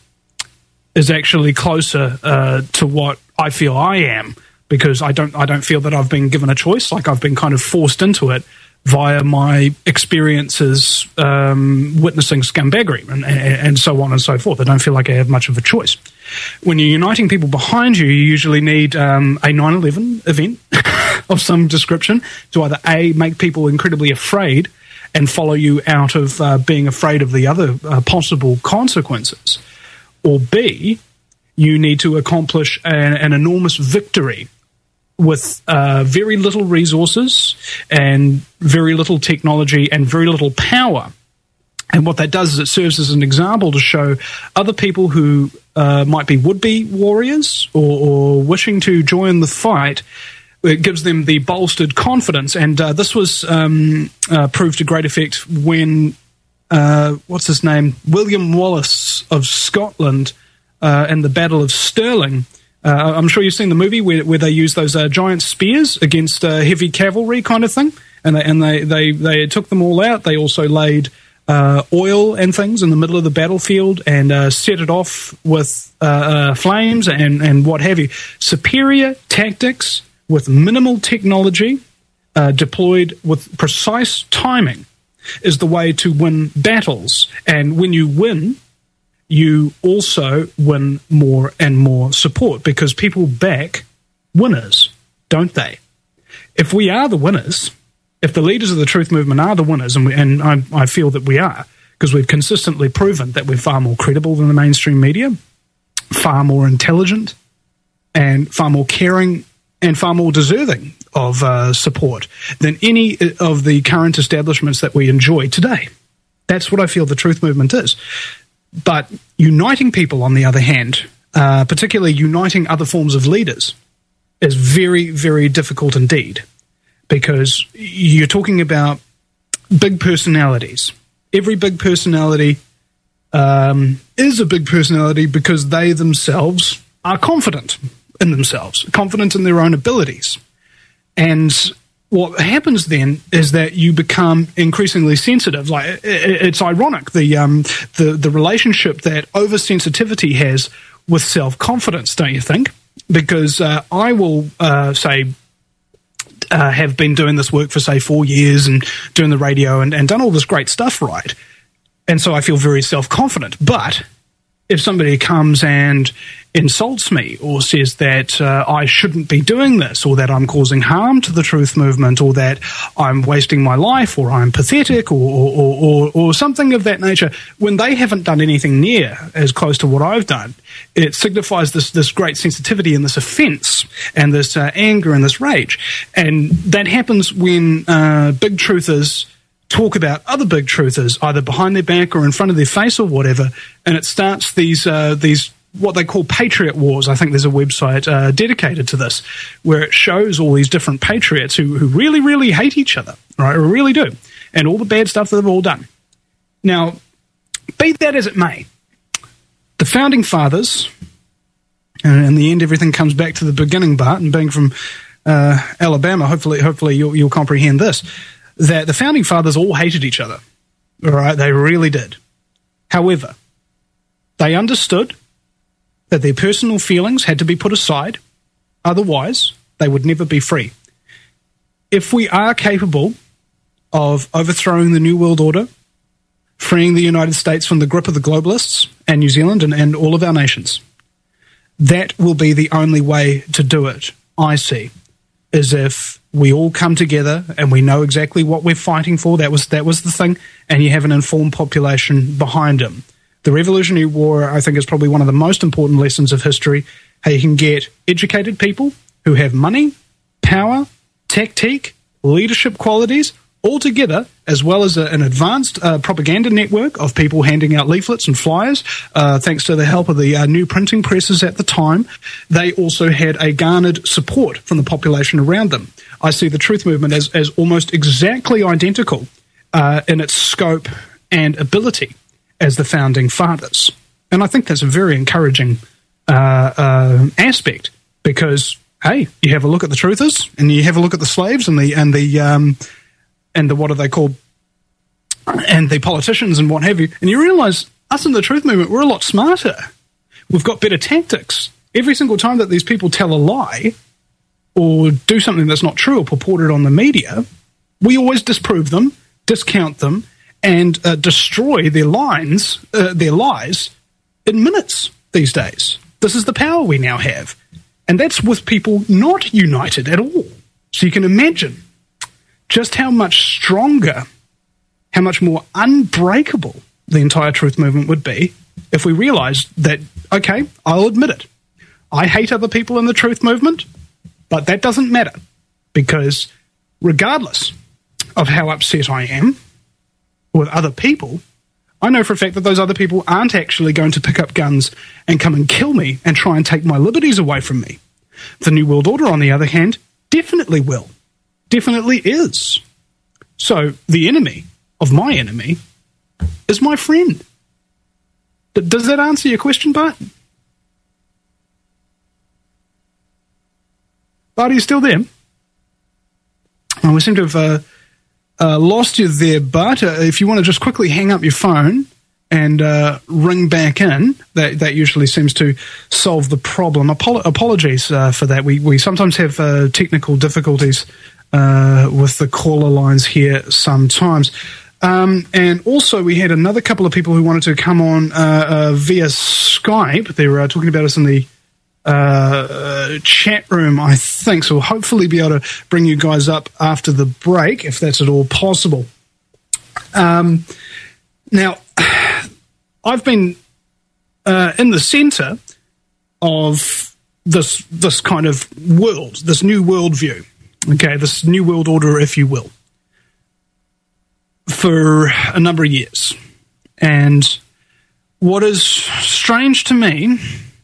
is actually closer uh, to what I feel I am, because I don't I don't feel that I've been given a choice. Like, I've been kind of forced into it via my experiences um, witnessing scumbaggery and, and so on and so forth. I don't feel like I have much of a choice. When you're uniting people behind you, you usually need um, a nine eleven event of some description to either A, make people incredibly afraid and follow you out of uh, being afraid of the other uh, possible consequences, or B, you need to accomplish an, an enormous victory with uh, very little resources and very little technology and very little power. And what that does is it serves as an example to show other people who uh, might be would-be warriors or, or wishing to join the fight. It gives them the bolstered confidence. And uh, this was um, uh, proved to great effect when, uh, what's his name, William Wallace of Scotland uh, in the Battle of Stirling. Uh, I'm sure you've seen the movie where, where they use those uh, giant spears against uh, heavy cavalry kind of thing. And they, and they, they, they took them all out. They also laid Uh, oil and things in the middle of the battlefield and uh, set it off with uh, uh, flames and, and what have you. Superior tactics with minimal technology uh, deployed with precise timing is the way to win battles. And when you win, you also win more and more support, because people back winners, don't they? If we are the winners, if the leaders of the truth movement are the winners, and, we, and I, I feel that we are, because we've consistently proven that we're far more credible than the mainstream media, far more intelligent, and far more caring, and far more deserving of uh, support than any of the current establishments that we enjoy today. That's what I feel the truth movement is. But uniting people, on the other hand, uh, particularly uniting other forms of leaders, is very, very difficult indeed. Because you're talking about big personalities. Every big personality um, is a big personality because they themselves are confident in themselves, confident in their own abilities. And what happens then is that you become increasingly sensitive. Like, it's ironic, the um, the the relationship that oversensitivity has with self-confidence, don't you think? Because uh, I will uh, say. Uh, have been doing this work for, say, four years and doing the radio and, and done all this great stuff, right? And so I feel very self-confident. But if somebody comes and insults me or says that uh, I shouldn't be doing this, or that I'm causing harm to the truth movement, or that I'm wasting my life, or I'm pathetic, or, or, or, or something of that nature, when they haven't done anything near as close to what I've done, it signifies this, this great sensitivity and this offense and this uh, anger and this rage. And that happens when uh, big truthers talk about other big truthers, either behind their back or in front of their face or whatever, and it starts these uh, these what they call patriot wars. I think there's a website uh, dedicated to this, where it shows all these different patriots who, who really, really hate each other, right, or really do, and all the bad stuff that they've all done. Now, be that as it may, the Founding Fathers And in the end, everything comes back to the beginning, Bart, and being from uh, Alabama, hopefully hopefully you'll, you'll comprehend this, that the Founding Fathers all hated each other. All right, they really did. However, they understood that their personal feelings had to be put aside, otherwise they would never be free. If we are capable of overthrowing the New World Order, freeing the United States from the grip of the globalists, and New Zealand and, and all of our nations, that will be the only way to do it, I see, is if we all come together and we know exactly what we're fighting for. That was that was the thing, and you have an informed population behind them. The Revolutionary War, I think, is probably one of the most important lessons of history. How you can get educated people who have money, power, tactique, leadership qualities, all together, as well as a, an advanced uh, propaganda network of people handing out leaflets and flyers, uh, thanks to the help of the uh, new printing presses at the time. They also had a garnered support from the population around them. I see the Truth Movement as, as almost exactly identical uh, in its scope and ability as the Founding Fathers. And I think that's a very encouraging uh, uh, aspect, because, hey, you have a look at the truthers, and you have a look at the slaves and the and the um, and the what are they called, and the politicians and what have you, and you realise us in the Truth Movement, we're a lot smarter. We've got better tactics. Every single time that these people tell a lie or do something that's not true or purported on the media, we always disprove them, discount them, and uh, destroy their lines, uh, their lies in minutes these days. This is the power we now have. And that's with people not united at all. So you can imagine just how much stronger, how much more unbreakable the entire Truth Movement would be if we realised that, okay, I'll admit it. I hate other people in the Truth Movement, but that doesn't matter, because regardless of how upset I am with other people, I know for a fact that those other people aren't actually going to pick up guns and come and kill me and try and take my liberties away from me. The New World Order, on the other hand, definitely will. Definitely is. So the enemy of my enemy is my friend. D- does that answer your question, Bart? Bart, are you still there? Oh, we seem to have uh, uh, lost you there, Bart. Uh, if you want to just quickly hang up your phone and uh, ring back in, that that usually seems to solve the problem. Apolo- apologies uh, for that. We we sometimes have uh, technical difficulties uh, with the caller lines here sometimes. Um, and also we had another couple of people who wanted to come on uh, uh, via Skype. They were uh, talking about us in the uh, uh, chat room, I think. So we'll hopefully be able to bring you guys up after the break, if that's at all possible. Um, now, I've been uh, in the centre of this this kind of world, this new worldview, okay, this new world order, if you will, for a number of years. And what is strange to me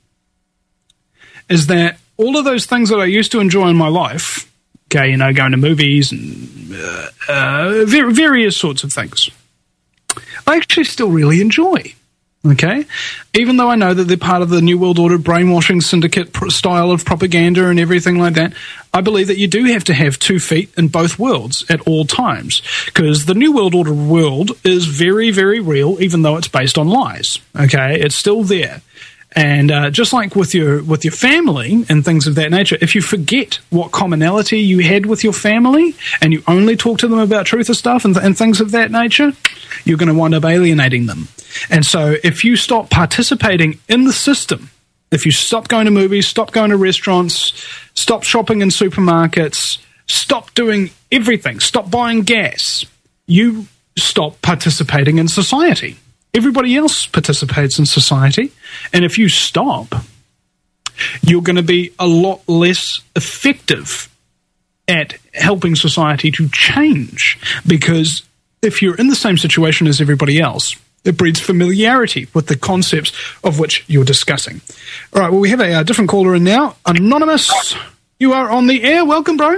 is that all of those things that I used to enjoy in my life, okay, you know, going to movies and uh, uh, various sorts of things, I actually still really enjoy. Okay, even though I know that they're part of the New World Order brainwashing syndicate style of propaganda and everything like that, I believe that you do have to have two feet in both worlds at all times, because the New World Order world is very, very real, even though it's based on lies. Okay, it's still there. And uh, just like with your with your family and things of that nature, if you forget what commonality you had with your family and you only talk to them about truth or stuff and, th- and things of that nature, you're going to wind up alienating them. And so if you stop participating in the system, if you stop going to movies, stop going to restaurants, stop shopping in supermarkets, stop doing everything, stop buying gas, you stop participating in society. Everybody else participates in society, and if you stop, you're going to be a lot less effective at helping society to change, because if you're in the same situation as everybody else, it breeds familiarity with the concepts of which you're discussing. All right, well, we have a, a different caller in now. Anonymous, you are on the air. Welcome, bro.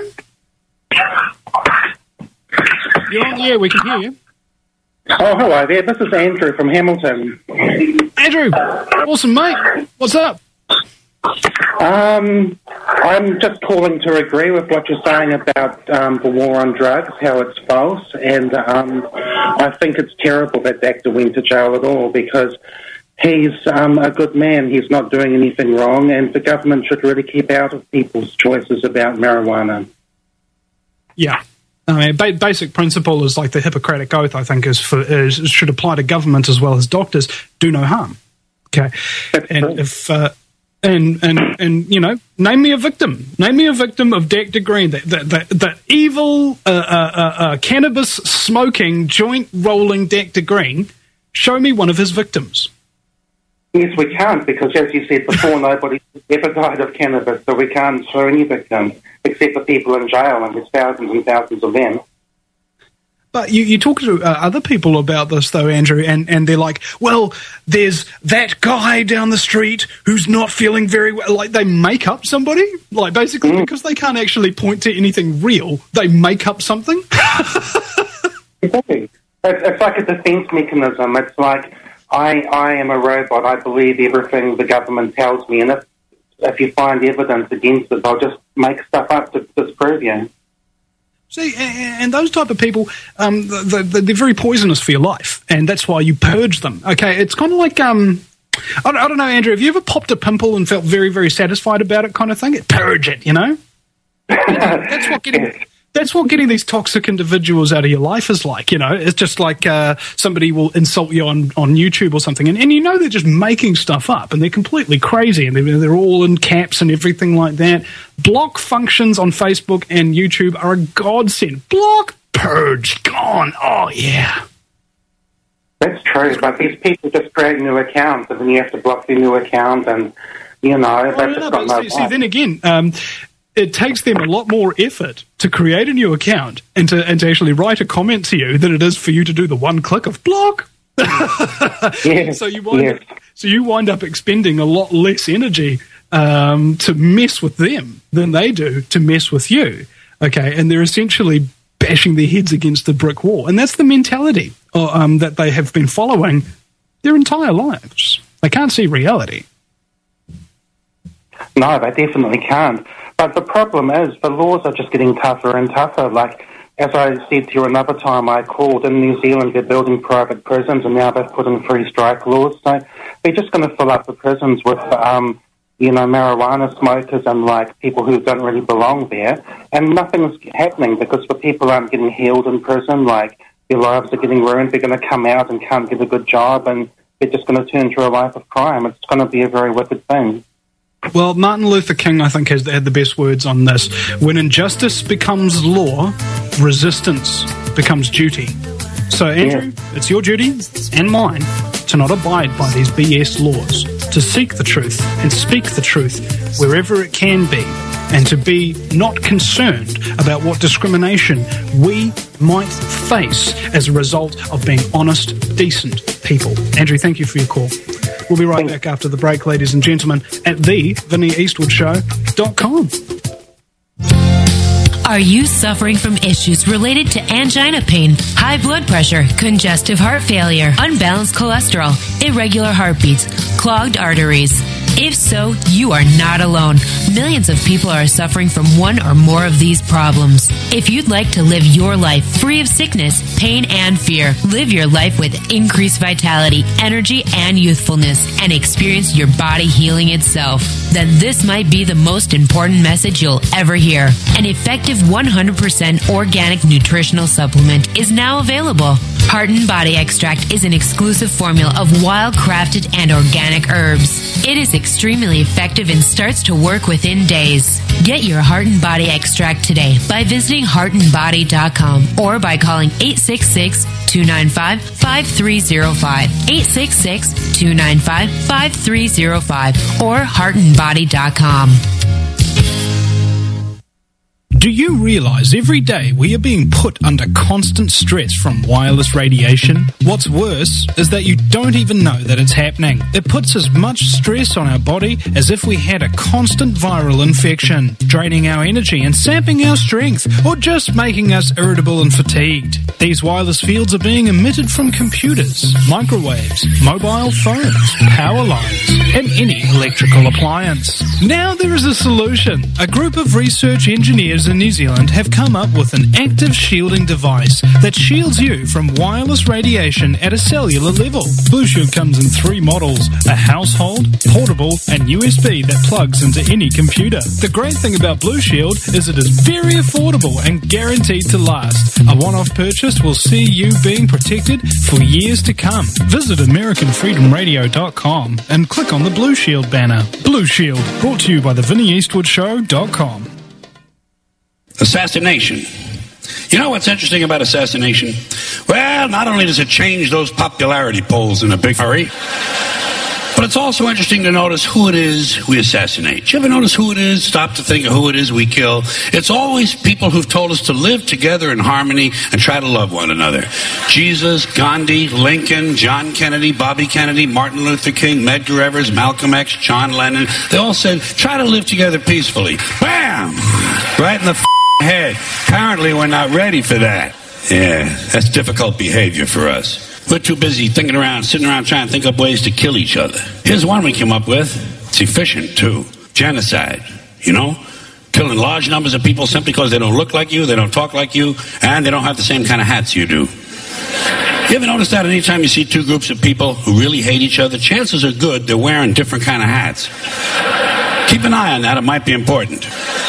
You're on the air. We can hear you. Oh, hello there. This is Andrew from Hamilton. Andrew, awesome, mate. What's up? Um, I'm just calling to agree with what you're saying about um, the war on drugs, how it's false, and um, I think it's terrible that Doctor went to jail at all because he's um, a good man. He's not doing anything wrong, and the government should really keep out of people's choices about marijuana. Yeah. I mean, ba- basic principle is like the Hippocratic Oath, I think, is, for, is should apply to government as well as doctors. Do no harm. Okay. That's and true. if... Uh, And, and, and you know, name me a victim. Name me a victim of Doctor Green, the, the, the, the evil, uh, uh, uh, cannabis-smoking, joint-rolling Doctor Green. Show me one of his victims. Yes, we can't, because as you said before, nobody's ever died of cannabis, so we can't show any victims, except for people in jail, and there's thousands and thousands of them. But you, you talk to uh, other people about this, though, Andrew, and, and they're like, well, there's that guy down the street who's not feeling very well. Like, they make up somebody? Like, basically, mm. because they can't actually point to anything real, they make up something? Exactly. It's, it's like a defense mechanism. It's like, I, I am a robot. I believe everything the government tells me, and if, if you find evidence against it, they'll just make stuff up to disprove you. See, and those type of people, um, they're very poisonous for your life, and that's why you purge them. Okay, it's kind of like, um, I don't know, Andrew, have you ever popped a pimple and felt very, very satisfied about it kind of thing? Purge it, you know? That's what getting... That's what getting these toxic individuals out of your life is like, you know. It's just like uh, somebody will insult you on, on YouTube or something, and, and you know they're just making stuff up, and they're completely crazy, and they're, they're all in caps and everything like that. Block functions on Facebook and YouTube are a godsend. Block, purge, gone. Oh, yeah. That's true, but these people just create new accounts, and then you have to block their new account, and, you know, oh, that's no, just got no see, see, then again... Um, it takes them a lot more effort to create a new account and to and to actually write a comment to you than it is for you to do the one click of block. Yes, so you wind yes. up, so you wind up expending a lot less energy um, to mess with them than they do to mess with you. Okay, and they're essentially bashing their heads against the brick wall, and that's the mentality uh, um, that they have been following their entire lives. They can't see reality. No, they definitely can't. But the problem is the laws are just getting tougher and tougher. Like, as I said to you another time I called, in New Zealand they're building private prisons, and now they've put in free strike laws. So they're just going to fill up the prisons with, um, you know, marijuana smokers and, like, people who don't really belong there. And nothing's happening because the people aren't getting healed in prison. Like, their lives are getting ruined. They're going to come out and can't get a good job, and they're just going to turn to a life of crime. It's going to be a very wicked thing. Well, Martin Luther King, I think, has had the best words on this. When injustice becomes law, resistance becomes duty. So, Andrew, yeah. It's your duty and mine to not abide by these B S laws, to seek the truth and speak the truth wherever it can be, and to be not concerned about what discrimination we might face as a result of being honest, decent people. Andrew, thank you for your call. We'll be right back after the break, ladies and gentlemen, at the Vinnie Eastwood Show dot com. Are you suffering from issues related to angina pain, high blood pressure, congestive heart failure, unbalanced cholesterol, irregular heartbeats, clogged arteries? If so, you are not alone. Millions of people are suffering from one or more of these problems. If you'd like to live your life free of sickness, pain, and fear, live your life with increased vitality, energy, and youthfulness, and experience your body healing itself, then this might be the most important message you'll ever hear. An effective one hundred percent organic nutritional supplement is now available. Heart and Body Extract is an exclusive formula of wild-crafted and organic herbs. It is extremely effective and starts to work within days. Get your Heart and Body Extract today by visiting heart and body dot com or by calling eight six six, two nine five, five three zero five, eight six six, two nine five, five three zero five, or heart and body dot com. Do you realize every day we are being put under constant stress from wireless radiation? What's worse is that you don't even know that it's happening. It puts as much stress on our body as if we had a constant viral infection, draining our energy and sapping our strength, or just making us irritable and fatigued. These wireless fields are being emitted from computers, microwaves, mobile phones, power lines, and any electrical appliance. Now there is a solution. A group of research engineers in New Zealand have come up with an active shielding device that shields you from wireless radiation at a cellular level. Blue Shield comes in three models: a household, portable, and U S B that plugs into any computer. The great thing about Blue Shield is it is very affordable and guaranteed to last. A one-off purchase will see you being protected for years to come. Visit American Freedom Radio dot com and click on the Blue Shield banner. Blue Shield, brought to you by the Vinnie Eastwood Show dot com. Assassination. You know what's interesting about assassination? Well, not only does it change those popularity polls in a big hurry, but it's also interesting to notice who it is we assassinate. You ever notice who it is? Stop to think of who it is we kill. It's always people who've told us to live together in harmony and try to love one another. Jesus, Gandhi, Lincoln, John Kennedy, Bobby Kennedy, Martin Luther King, Medgar Evers, Malcolm X, John Lennon. They all said, try to live together peacefully. Bam! Right in the f- head. Apparently we're not ready for that. Yeah, that's difficult behavior for us. We're too busy thinking around, sitting around trying to think up ways to kill each other. Here's one we came up with. It's efficient, too. Genocide, you know? Killing large numbers of people simply because they don't look like you, they don't talk like you, and they don't have the same kind of hats you do. You ever notice that anytime you see two groups of people who really hate each other, chances are good they're wearing different kind of hats. Keep an eye on that. It might be important.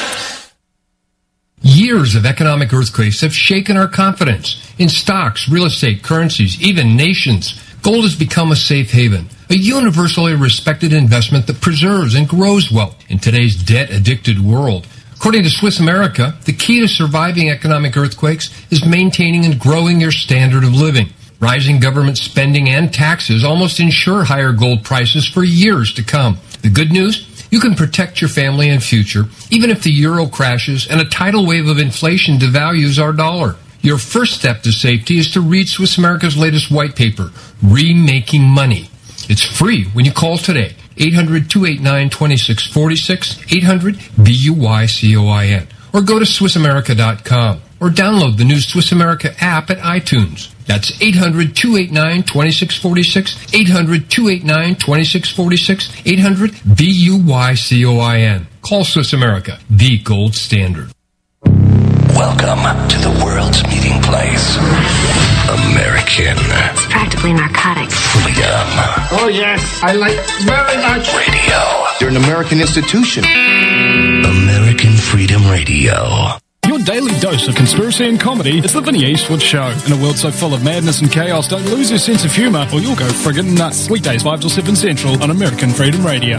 Years of economic earthquakes have shaken our confidence in stocks, real estate, currencies, even nations. Gold has become a safe haven, a universally respected investment that preserves and grows wealth in today's debt-addicted world. According to Swiss America, the key to surviving economic earthquakes is maintaining and growing your standard of living. Rising government spending and taxes almost ensure higher gold prices for years to come. The good news? You can protect your family and future, even if the euro crashes and a tidal wave of inflation devalues our dollar. Your first step to safety is to read Swiss America's latest white paper, Remaking Money. It's free when you call today, eight hundred, two eight nine, two six four six, eight hundred, B U Y C O I N, or go to Swiss America dot com, or download the new Swiss America app at iTunes. That's eight hundred, two eight nine, two six four six, eight hundred, two eight nine, two six four six, eight hundred, B U Y C O I N. Call Swiss America, the gold standard. Welcome to the world's meeting place. American. It's practically narcotics. Freedom. Oh, yes. I like very much. Radio. You're an American institution. American Freedom Radio. Your daily dose of conspiracy and comedy is the Vinnie Eastwood Show. In a world so full of madness and chaos, don't lose your sense of humour or you'll go friggin' nuts. Weekdays five till seven Central on American Freedom Radio.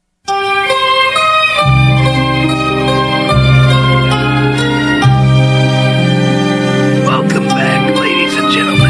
Welcome back, ladies and gentlemen,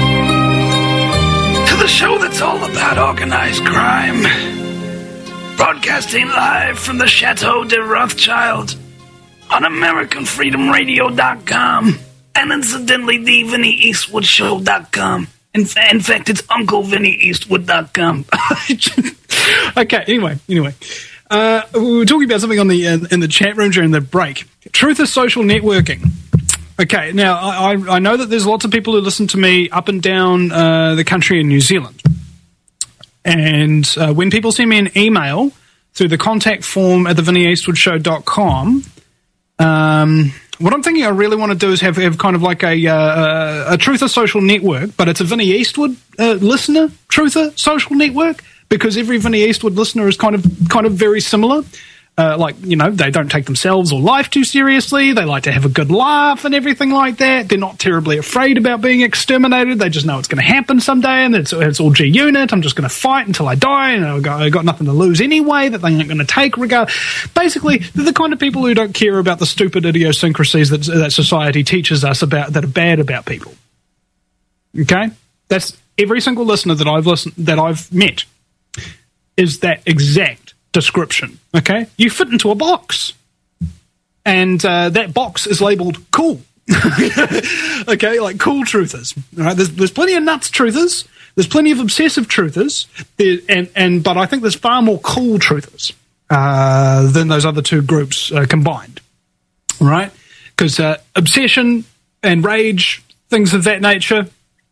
to the show that's all about organized crime. Broadcasting live from the Chateau de Rothschild on American Freedom Radio dot com, and incidentally, the Vinnie Eastwood Show dot com. In, in fact, it's Uncle Vinnie Eastwood dot com. Okay, anyway, anyway. Uh, we were talking about something on the uh, in the chat room during the break. Truth is social networking. Okay, now, I, I know that there's lots of people who listen to me up and down uh, the country in New Zealand. And uh, when people send me an email through the contact form at the Vinnie Eastwood Show dot com, Um, what I'm thinking I really want to do is have, have kind of like a, uh, a Truther social network, but it's a Vinnie Eastwood uh, listener Truther social network, because every Vinnie Eastwood listener is kind of kind of very similar. Uh, like, you know, they don't take themselves or life too seriously. They like to have a good laugh and everything like that. They're not terribly afraid about being exterminated. They just know it's going to happen someday, and it's, it's all G Unit. I'm just going to fight until I die, and I've got, I've got nothing to lose anyway that they aren't going to take regard. Basically, they're the kind of people who don't care about the stupid idiosyncrasies that, that society teaches us about that are bad about people. Okay? That's every single listener that I've listened, that I've met is that exact description. Okay? You fit into a box. and uh, that box is labelled cool. Okay, like cool truthers. All right, there's, there's plenty of nuts truthers. There's plenty of obsessive truthers, there, and, and but I think there's far more cool truthers uh, than those other two groups uh, combined. Right? Because uh, obsession and rage, things of that nature,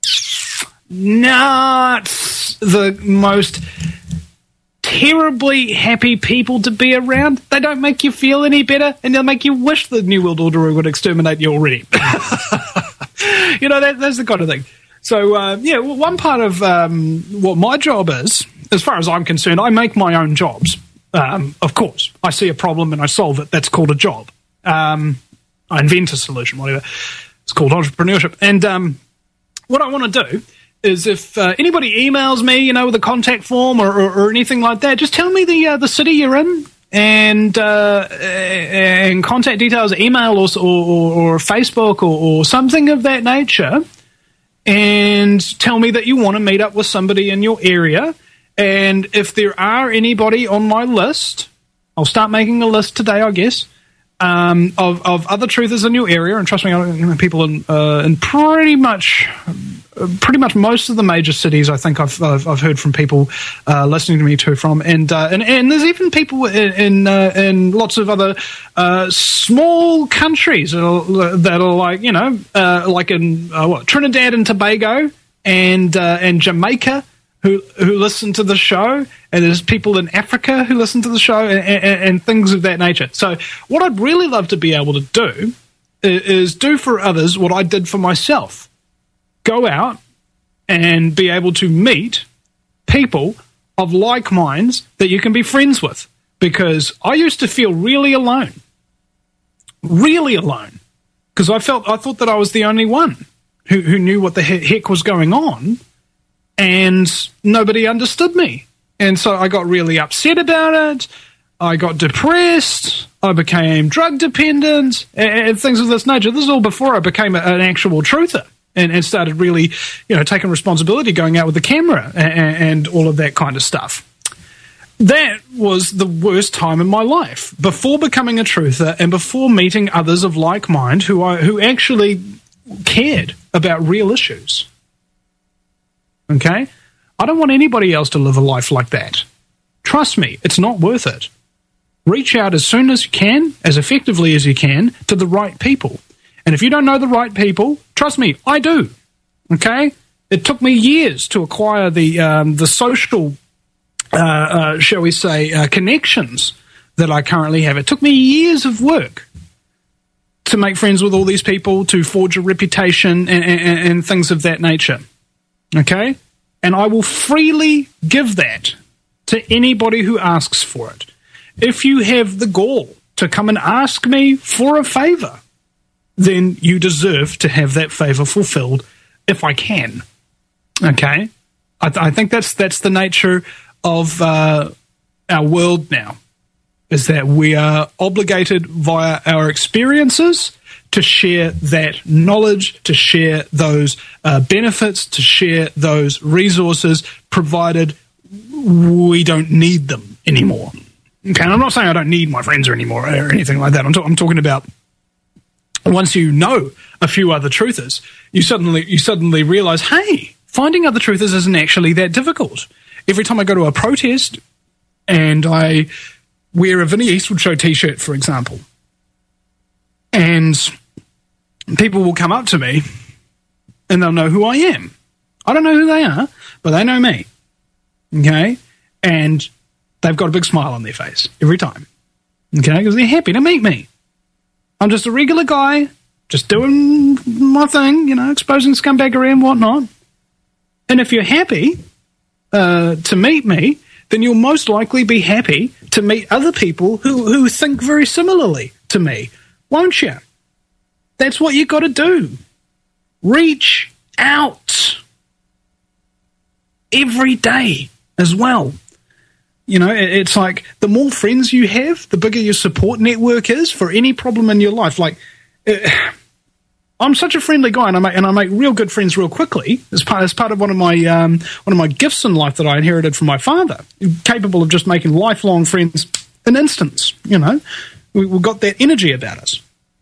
not the most terribly happy people to be around. They don't make you feel any better, and they'll make you wish the New World Order would exterminate you already. You know, that, that's the kind of thing. So, uh, yeah, well, one part of um, what my job is, as far as I'm concerned, I make my own jobs. Um, of course, I see a problem and I solve it. That's called a job. Um, I invent a solution, whatever. It's called entrepreneurship. And um, what I want to do is if uh, anybody emails me, you know, with a contact form or, or, or anything like that, just tell me the uh, the city you're in and uh, and contact details, email or or, or Facebook or, or something of that nature, and tell me that you want to meet up with somebody in your area. And if there are anybody on my list, I'll start making a list today, I guess, um, of of other truthers in your area. And trust me, I know people in uh, in pretty much. Pretty much most of the major cities, I think I've I've, I've heard from people uh, listening to me too from, and uh, and and there's even people in in, uh, in lots of other uh, small countries that are, that are like you know uh, like in uh, what Trinidad and Tobago and uh, and Jamaica who who listen to the show, and there's people in Africa who listen to the show and, and, and things of that nature. So what I'd really love to be able to do is, is do for others what I did for myself. Go out and be able to meet people of like minds that you can be friends with. Because I used to feel really alone. Really alone. Because I felt I thought that I was the only one who, who knew what the heck was going on, and nobody understood me. And so I got really upset about it. I got depressed. I became drug dependent and, and things of this nature. This is all before I became a, an actual truther. And, and started really, you know, taking responsibility, going out with the camera and, and all of that kind of stuff. That was the worst time in my life. Before becoming a truther and before meeting others of like mind who I, who actually cared about real issues. Okay? I don't want anybody else to live a life like that. Trust me, it's not worth it. Reach out as soon as you can, as effectively as you can, to the right people. And if you don't know the right people, trust me, I do. Okay? It took me years to acquire the um, the social, uh, uh, shall we say, uh, connections that I currently have. It took me years of work to make friends with all these people, to forge a reputation and, and, and things of that nature. Okay? And I will freely give that to anybody who asks for it. If you have the gall to come and ask me for a favor, then you deserve to have that favor fulfilled if I can. Okay? I, th- I think that's that's the nature of uh, our world now, is that we are obligated via our experiences to share that knowledge, to share those uh, benefits, to share those resources, provided we don't need them anymore. Okay? And I'm not saying I don't need my friends anymore or anything like that. I'm, t- I'm talking about once you know a few other truthers, you suddenly you suddenly realize, hey, finding other truthers isn't actually that difficult. Every time I go to a protest and I wear a Vinnie Eastwood Show t-shirt, for example, and people will come up to me and they'll know who I am. I don't know who they are, but they know me. Okay? And they've got a big smile on their face every time. Okay? Because they're happy to meet me. I'm just a regular guy, just doing my thing, you know, exposing scumbaggery and whatnot. And if you're happy uh, to meet me, then you'll most likely be happy to meet other people who, who think very similarly to me, won't you? That's what you got to do. Reach out every day as well. You know, it's like the more friends you have, the bigger your support network is for any problem in your life. Like, uh, I'm such a friendly guy, and I make and I make real good friends real quickly. As part as part of one of my um, one of my gifts in life that I inherited from my father, capable of just making lifelong friends in instants. You know, We, we've got that energy about us.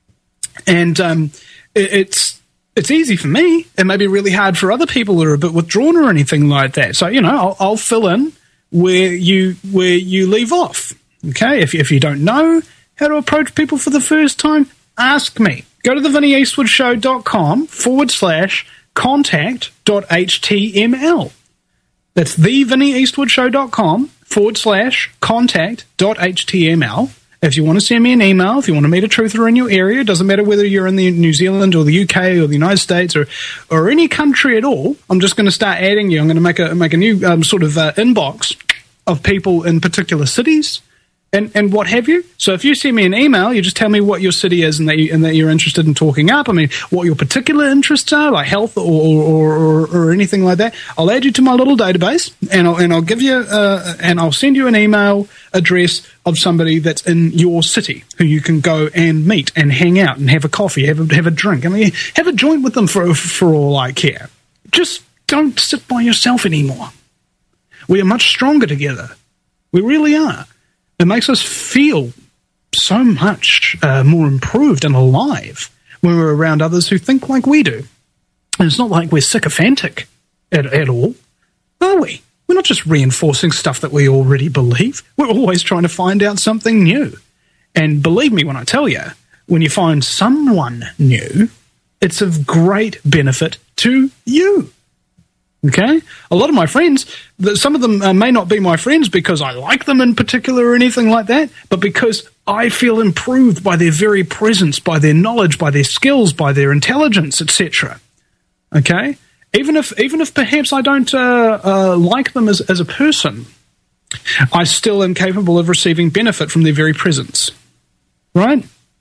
And um, it, it's it's easy for me. It may be really hard for other people that are a bit withdrawn or anything like that. So, you know, I'll, I'll fill in where you where you leave off. Okay? If, if you don't know how to approach people for the first time, ask me. Go to the vinny eastwood show dot com forward slash contact dot H T M L. That's the vinny eastwood show dot com forward slash contact dot H T M L. If you want to send me an email, if you want to meet a truther in your area, it doesn't matter whether you're in the New Zealand or the U K or the United States or, or any country at all, I'm just going to start adding you. I'm going to make a make a new um, sort of uh, inbox of people in particular cities and, and what have you. So if you send me an email, you just tell me what your city is and that, you, and that you're interested in talking up. I mean, what your particular interests are, like health or or, or, or anything like that. I'll add you to my little database, and I'll and I'll give you uh, and I'll send you an email address of somebody that's in your city who you can go and meet and hang out and have a coffee, have a, have a drink. I mean, have a joint with them for for all I care. Just don't sit by yourself anymore. We are much stronger together. We really are. It makes us feel so much uh, more improved and alive when we're around others who think like we do. And it's not like we're sycophantic at, at all, are we? We're not just reinforcing stuff that we already believe. We're always trying to find out something new. And believe me when I tell you, when you find someone new, it's of great benefit to you. Okay? A lot of my friends, some of them uh, may not be my friends because I like them in particular or anything like that, but because I feel improved by their very presence, by their knowledge, by their skills, by their intelligence, et cetera. Okay? Even if even if perhaps I don't uh, uh, like them as, as a person, I still am capable of receiving benefit from their very presence. Right?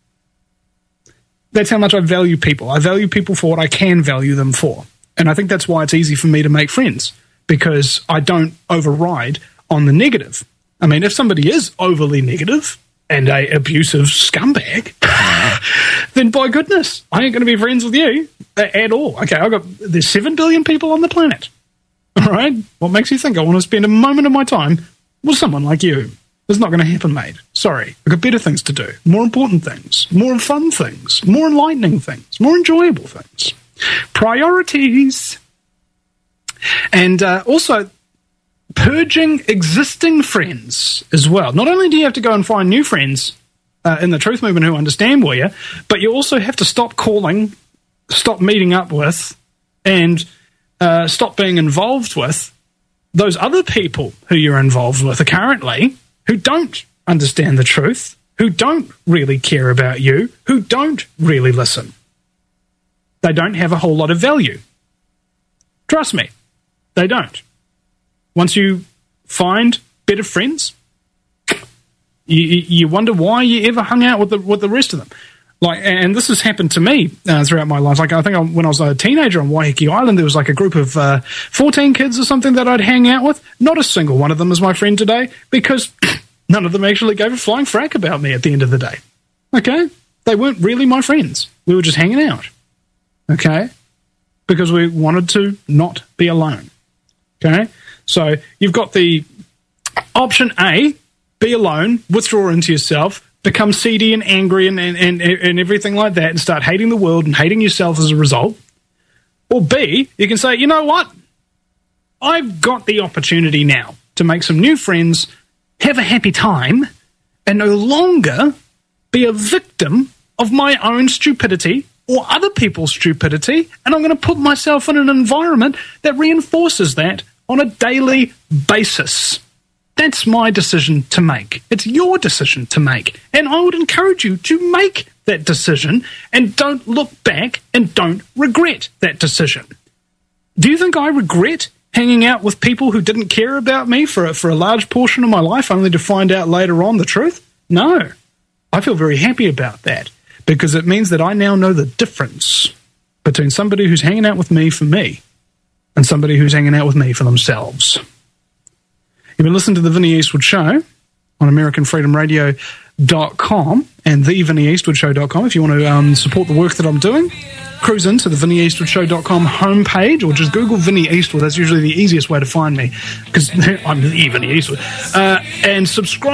That's how much I value people. I value people for what I can value them for. And I think that's why it's easy for me to make friends, because I don't override on the negative. I mean, if somebody is overly negative and a abusive scumbag, then by goodness, I ain't going to be friends with you at all. Okay, I've got, there's seven billion people on the planet. All right? What makes you think I want to spend a moment of my time with someone like you? It's not going to happen, mate. Sorry. I've got better things to do. More important things. More fun things. More enlightening things. More enjoyable things. Priorities. And uh, also purging existing friends as well. Not only do you have to go and find new friends uh, in the truth movement who understand where you, but you also have to stop calling, stop meeting up with, and uh, stop being involved with those other people who you're involved with currently who don't understand the truth, who don't really care about you, who don't really listen. They don't have a whole lot of value. Trust me, they don't. Once you find better friends, you, you wonder why you ever hung out with the with the rest of them. Like, and this has happened to me uh, throughout my life. Like, I think I, when I was a teenager on Waiheke Island, there was like a group of uh, fourteen kids or something that I'd hang out with. Not a single one of them is my friend today because none of them actually gave a flying frack about me at the end of the day. Okay? They weren't really my friends. We were just hanging out. Okay? Because we wanted to not be alone. Okay? So you've got the option A, be alone, withdraw into yourself, become seedy and angry and, and, and, and everything like that and start hating the world and hating yourself as a result. Or B, you can say, you know what? I've got the opportunity now to make some new friends, have a happy time, and no longer be a victim of my own stupidity or other people's stupidity, and I'm going to put myself in an environment that reinforces that on a daily basis. That's my decision to make. It's your decision to make. And I would encourage you to make that decision and don't look back and don't regret that decision. Do you think I regret hanging out with people who didn't care about me for a, for a large portion of my life only to find out later on the truth? No. I feel very happy about that because it means that I now know the difference between somebody who's hanging out with me for me and somebody who's hanging out with me for themselves. You've been listening to The Vinny Eastwood Show on American Freedom Radio dot com and the Vinny Eastwood Show dot com. If you want to um, support the work that I'm doing, cruise into the Vinny Eastwood Show dot com homepage or just Google Vinny Eastwood. That's usually the easiest way to find me because I'm the Vinny Eastwood. Uh, and subscribe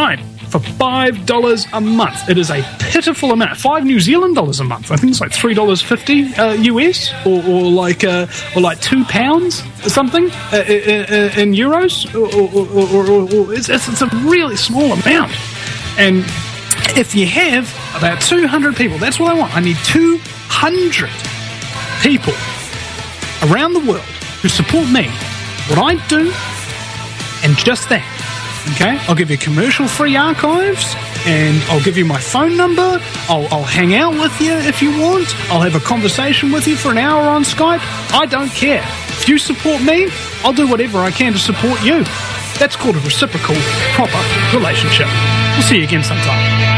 for five dollars a month. It is a pitiful amount. Five New Zealand dollars a month. I think it's like three dollars fifty uh, U S, or, or like uh, or like two pounds or something uh, in euros, or, or, or, or, or it's, it's a really small amount. And if you have about two hundred people, that's what I want. I need two hundred people around the world who support me, what I do, and just that. Okay? I'll give you commercial-free archives, and I'll give you my phone number. I'll, I'll hang out with you if you want. I'll have a conversation with you for an hour on Skype. I don't care. If you support me, I'll do whatever I can to support you. That's called a reciprocal, proper relationship. We'll see you again sometime.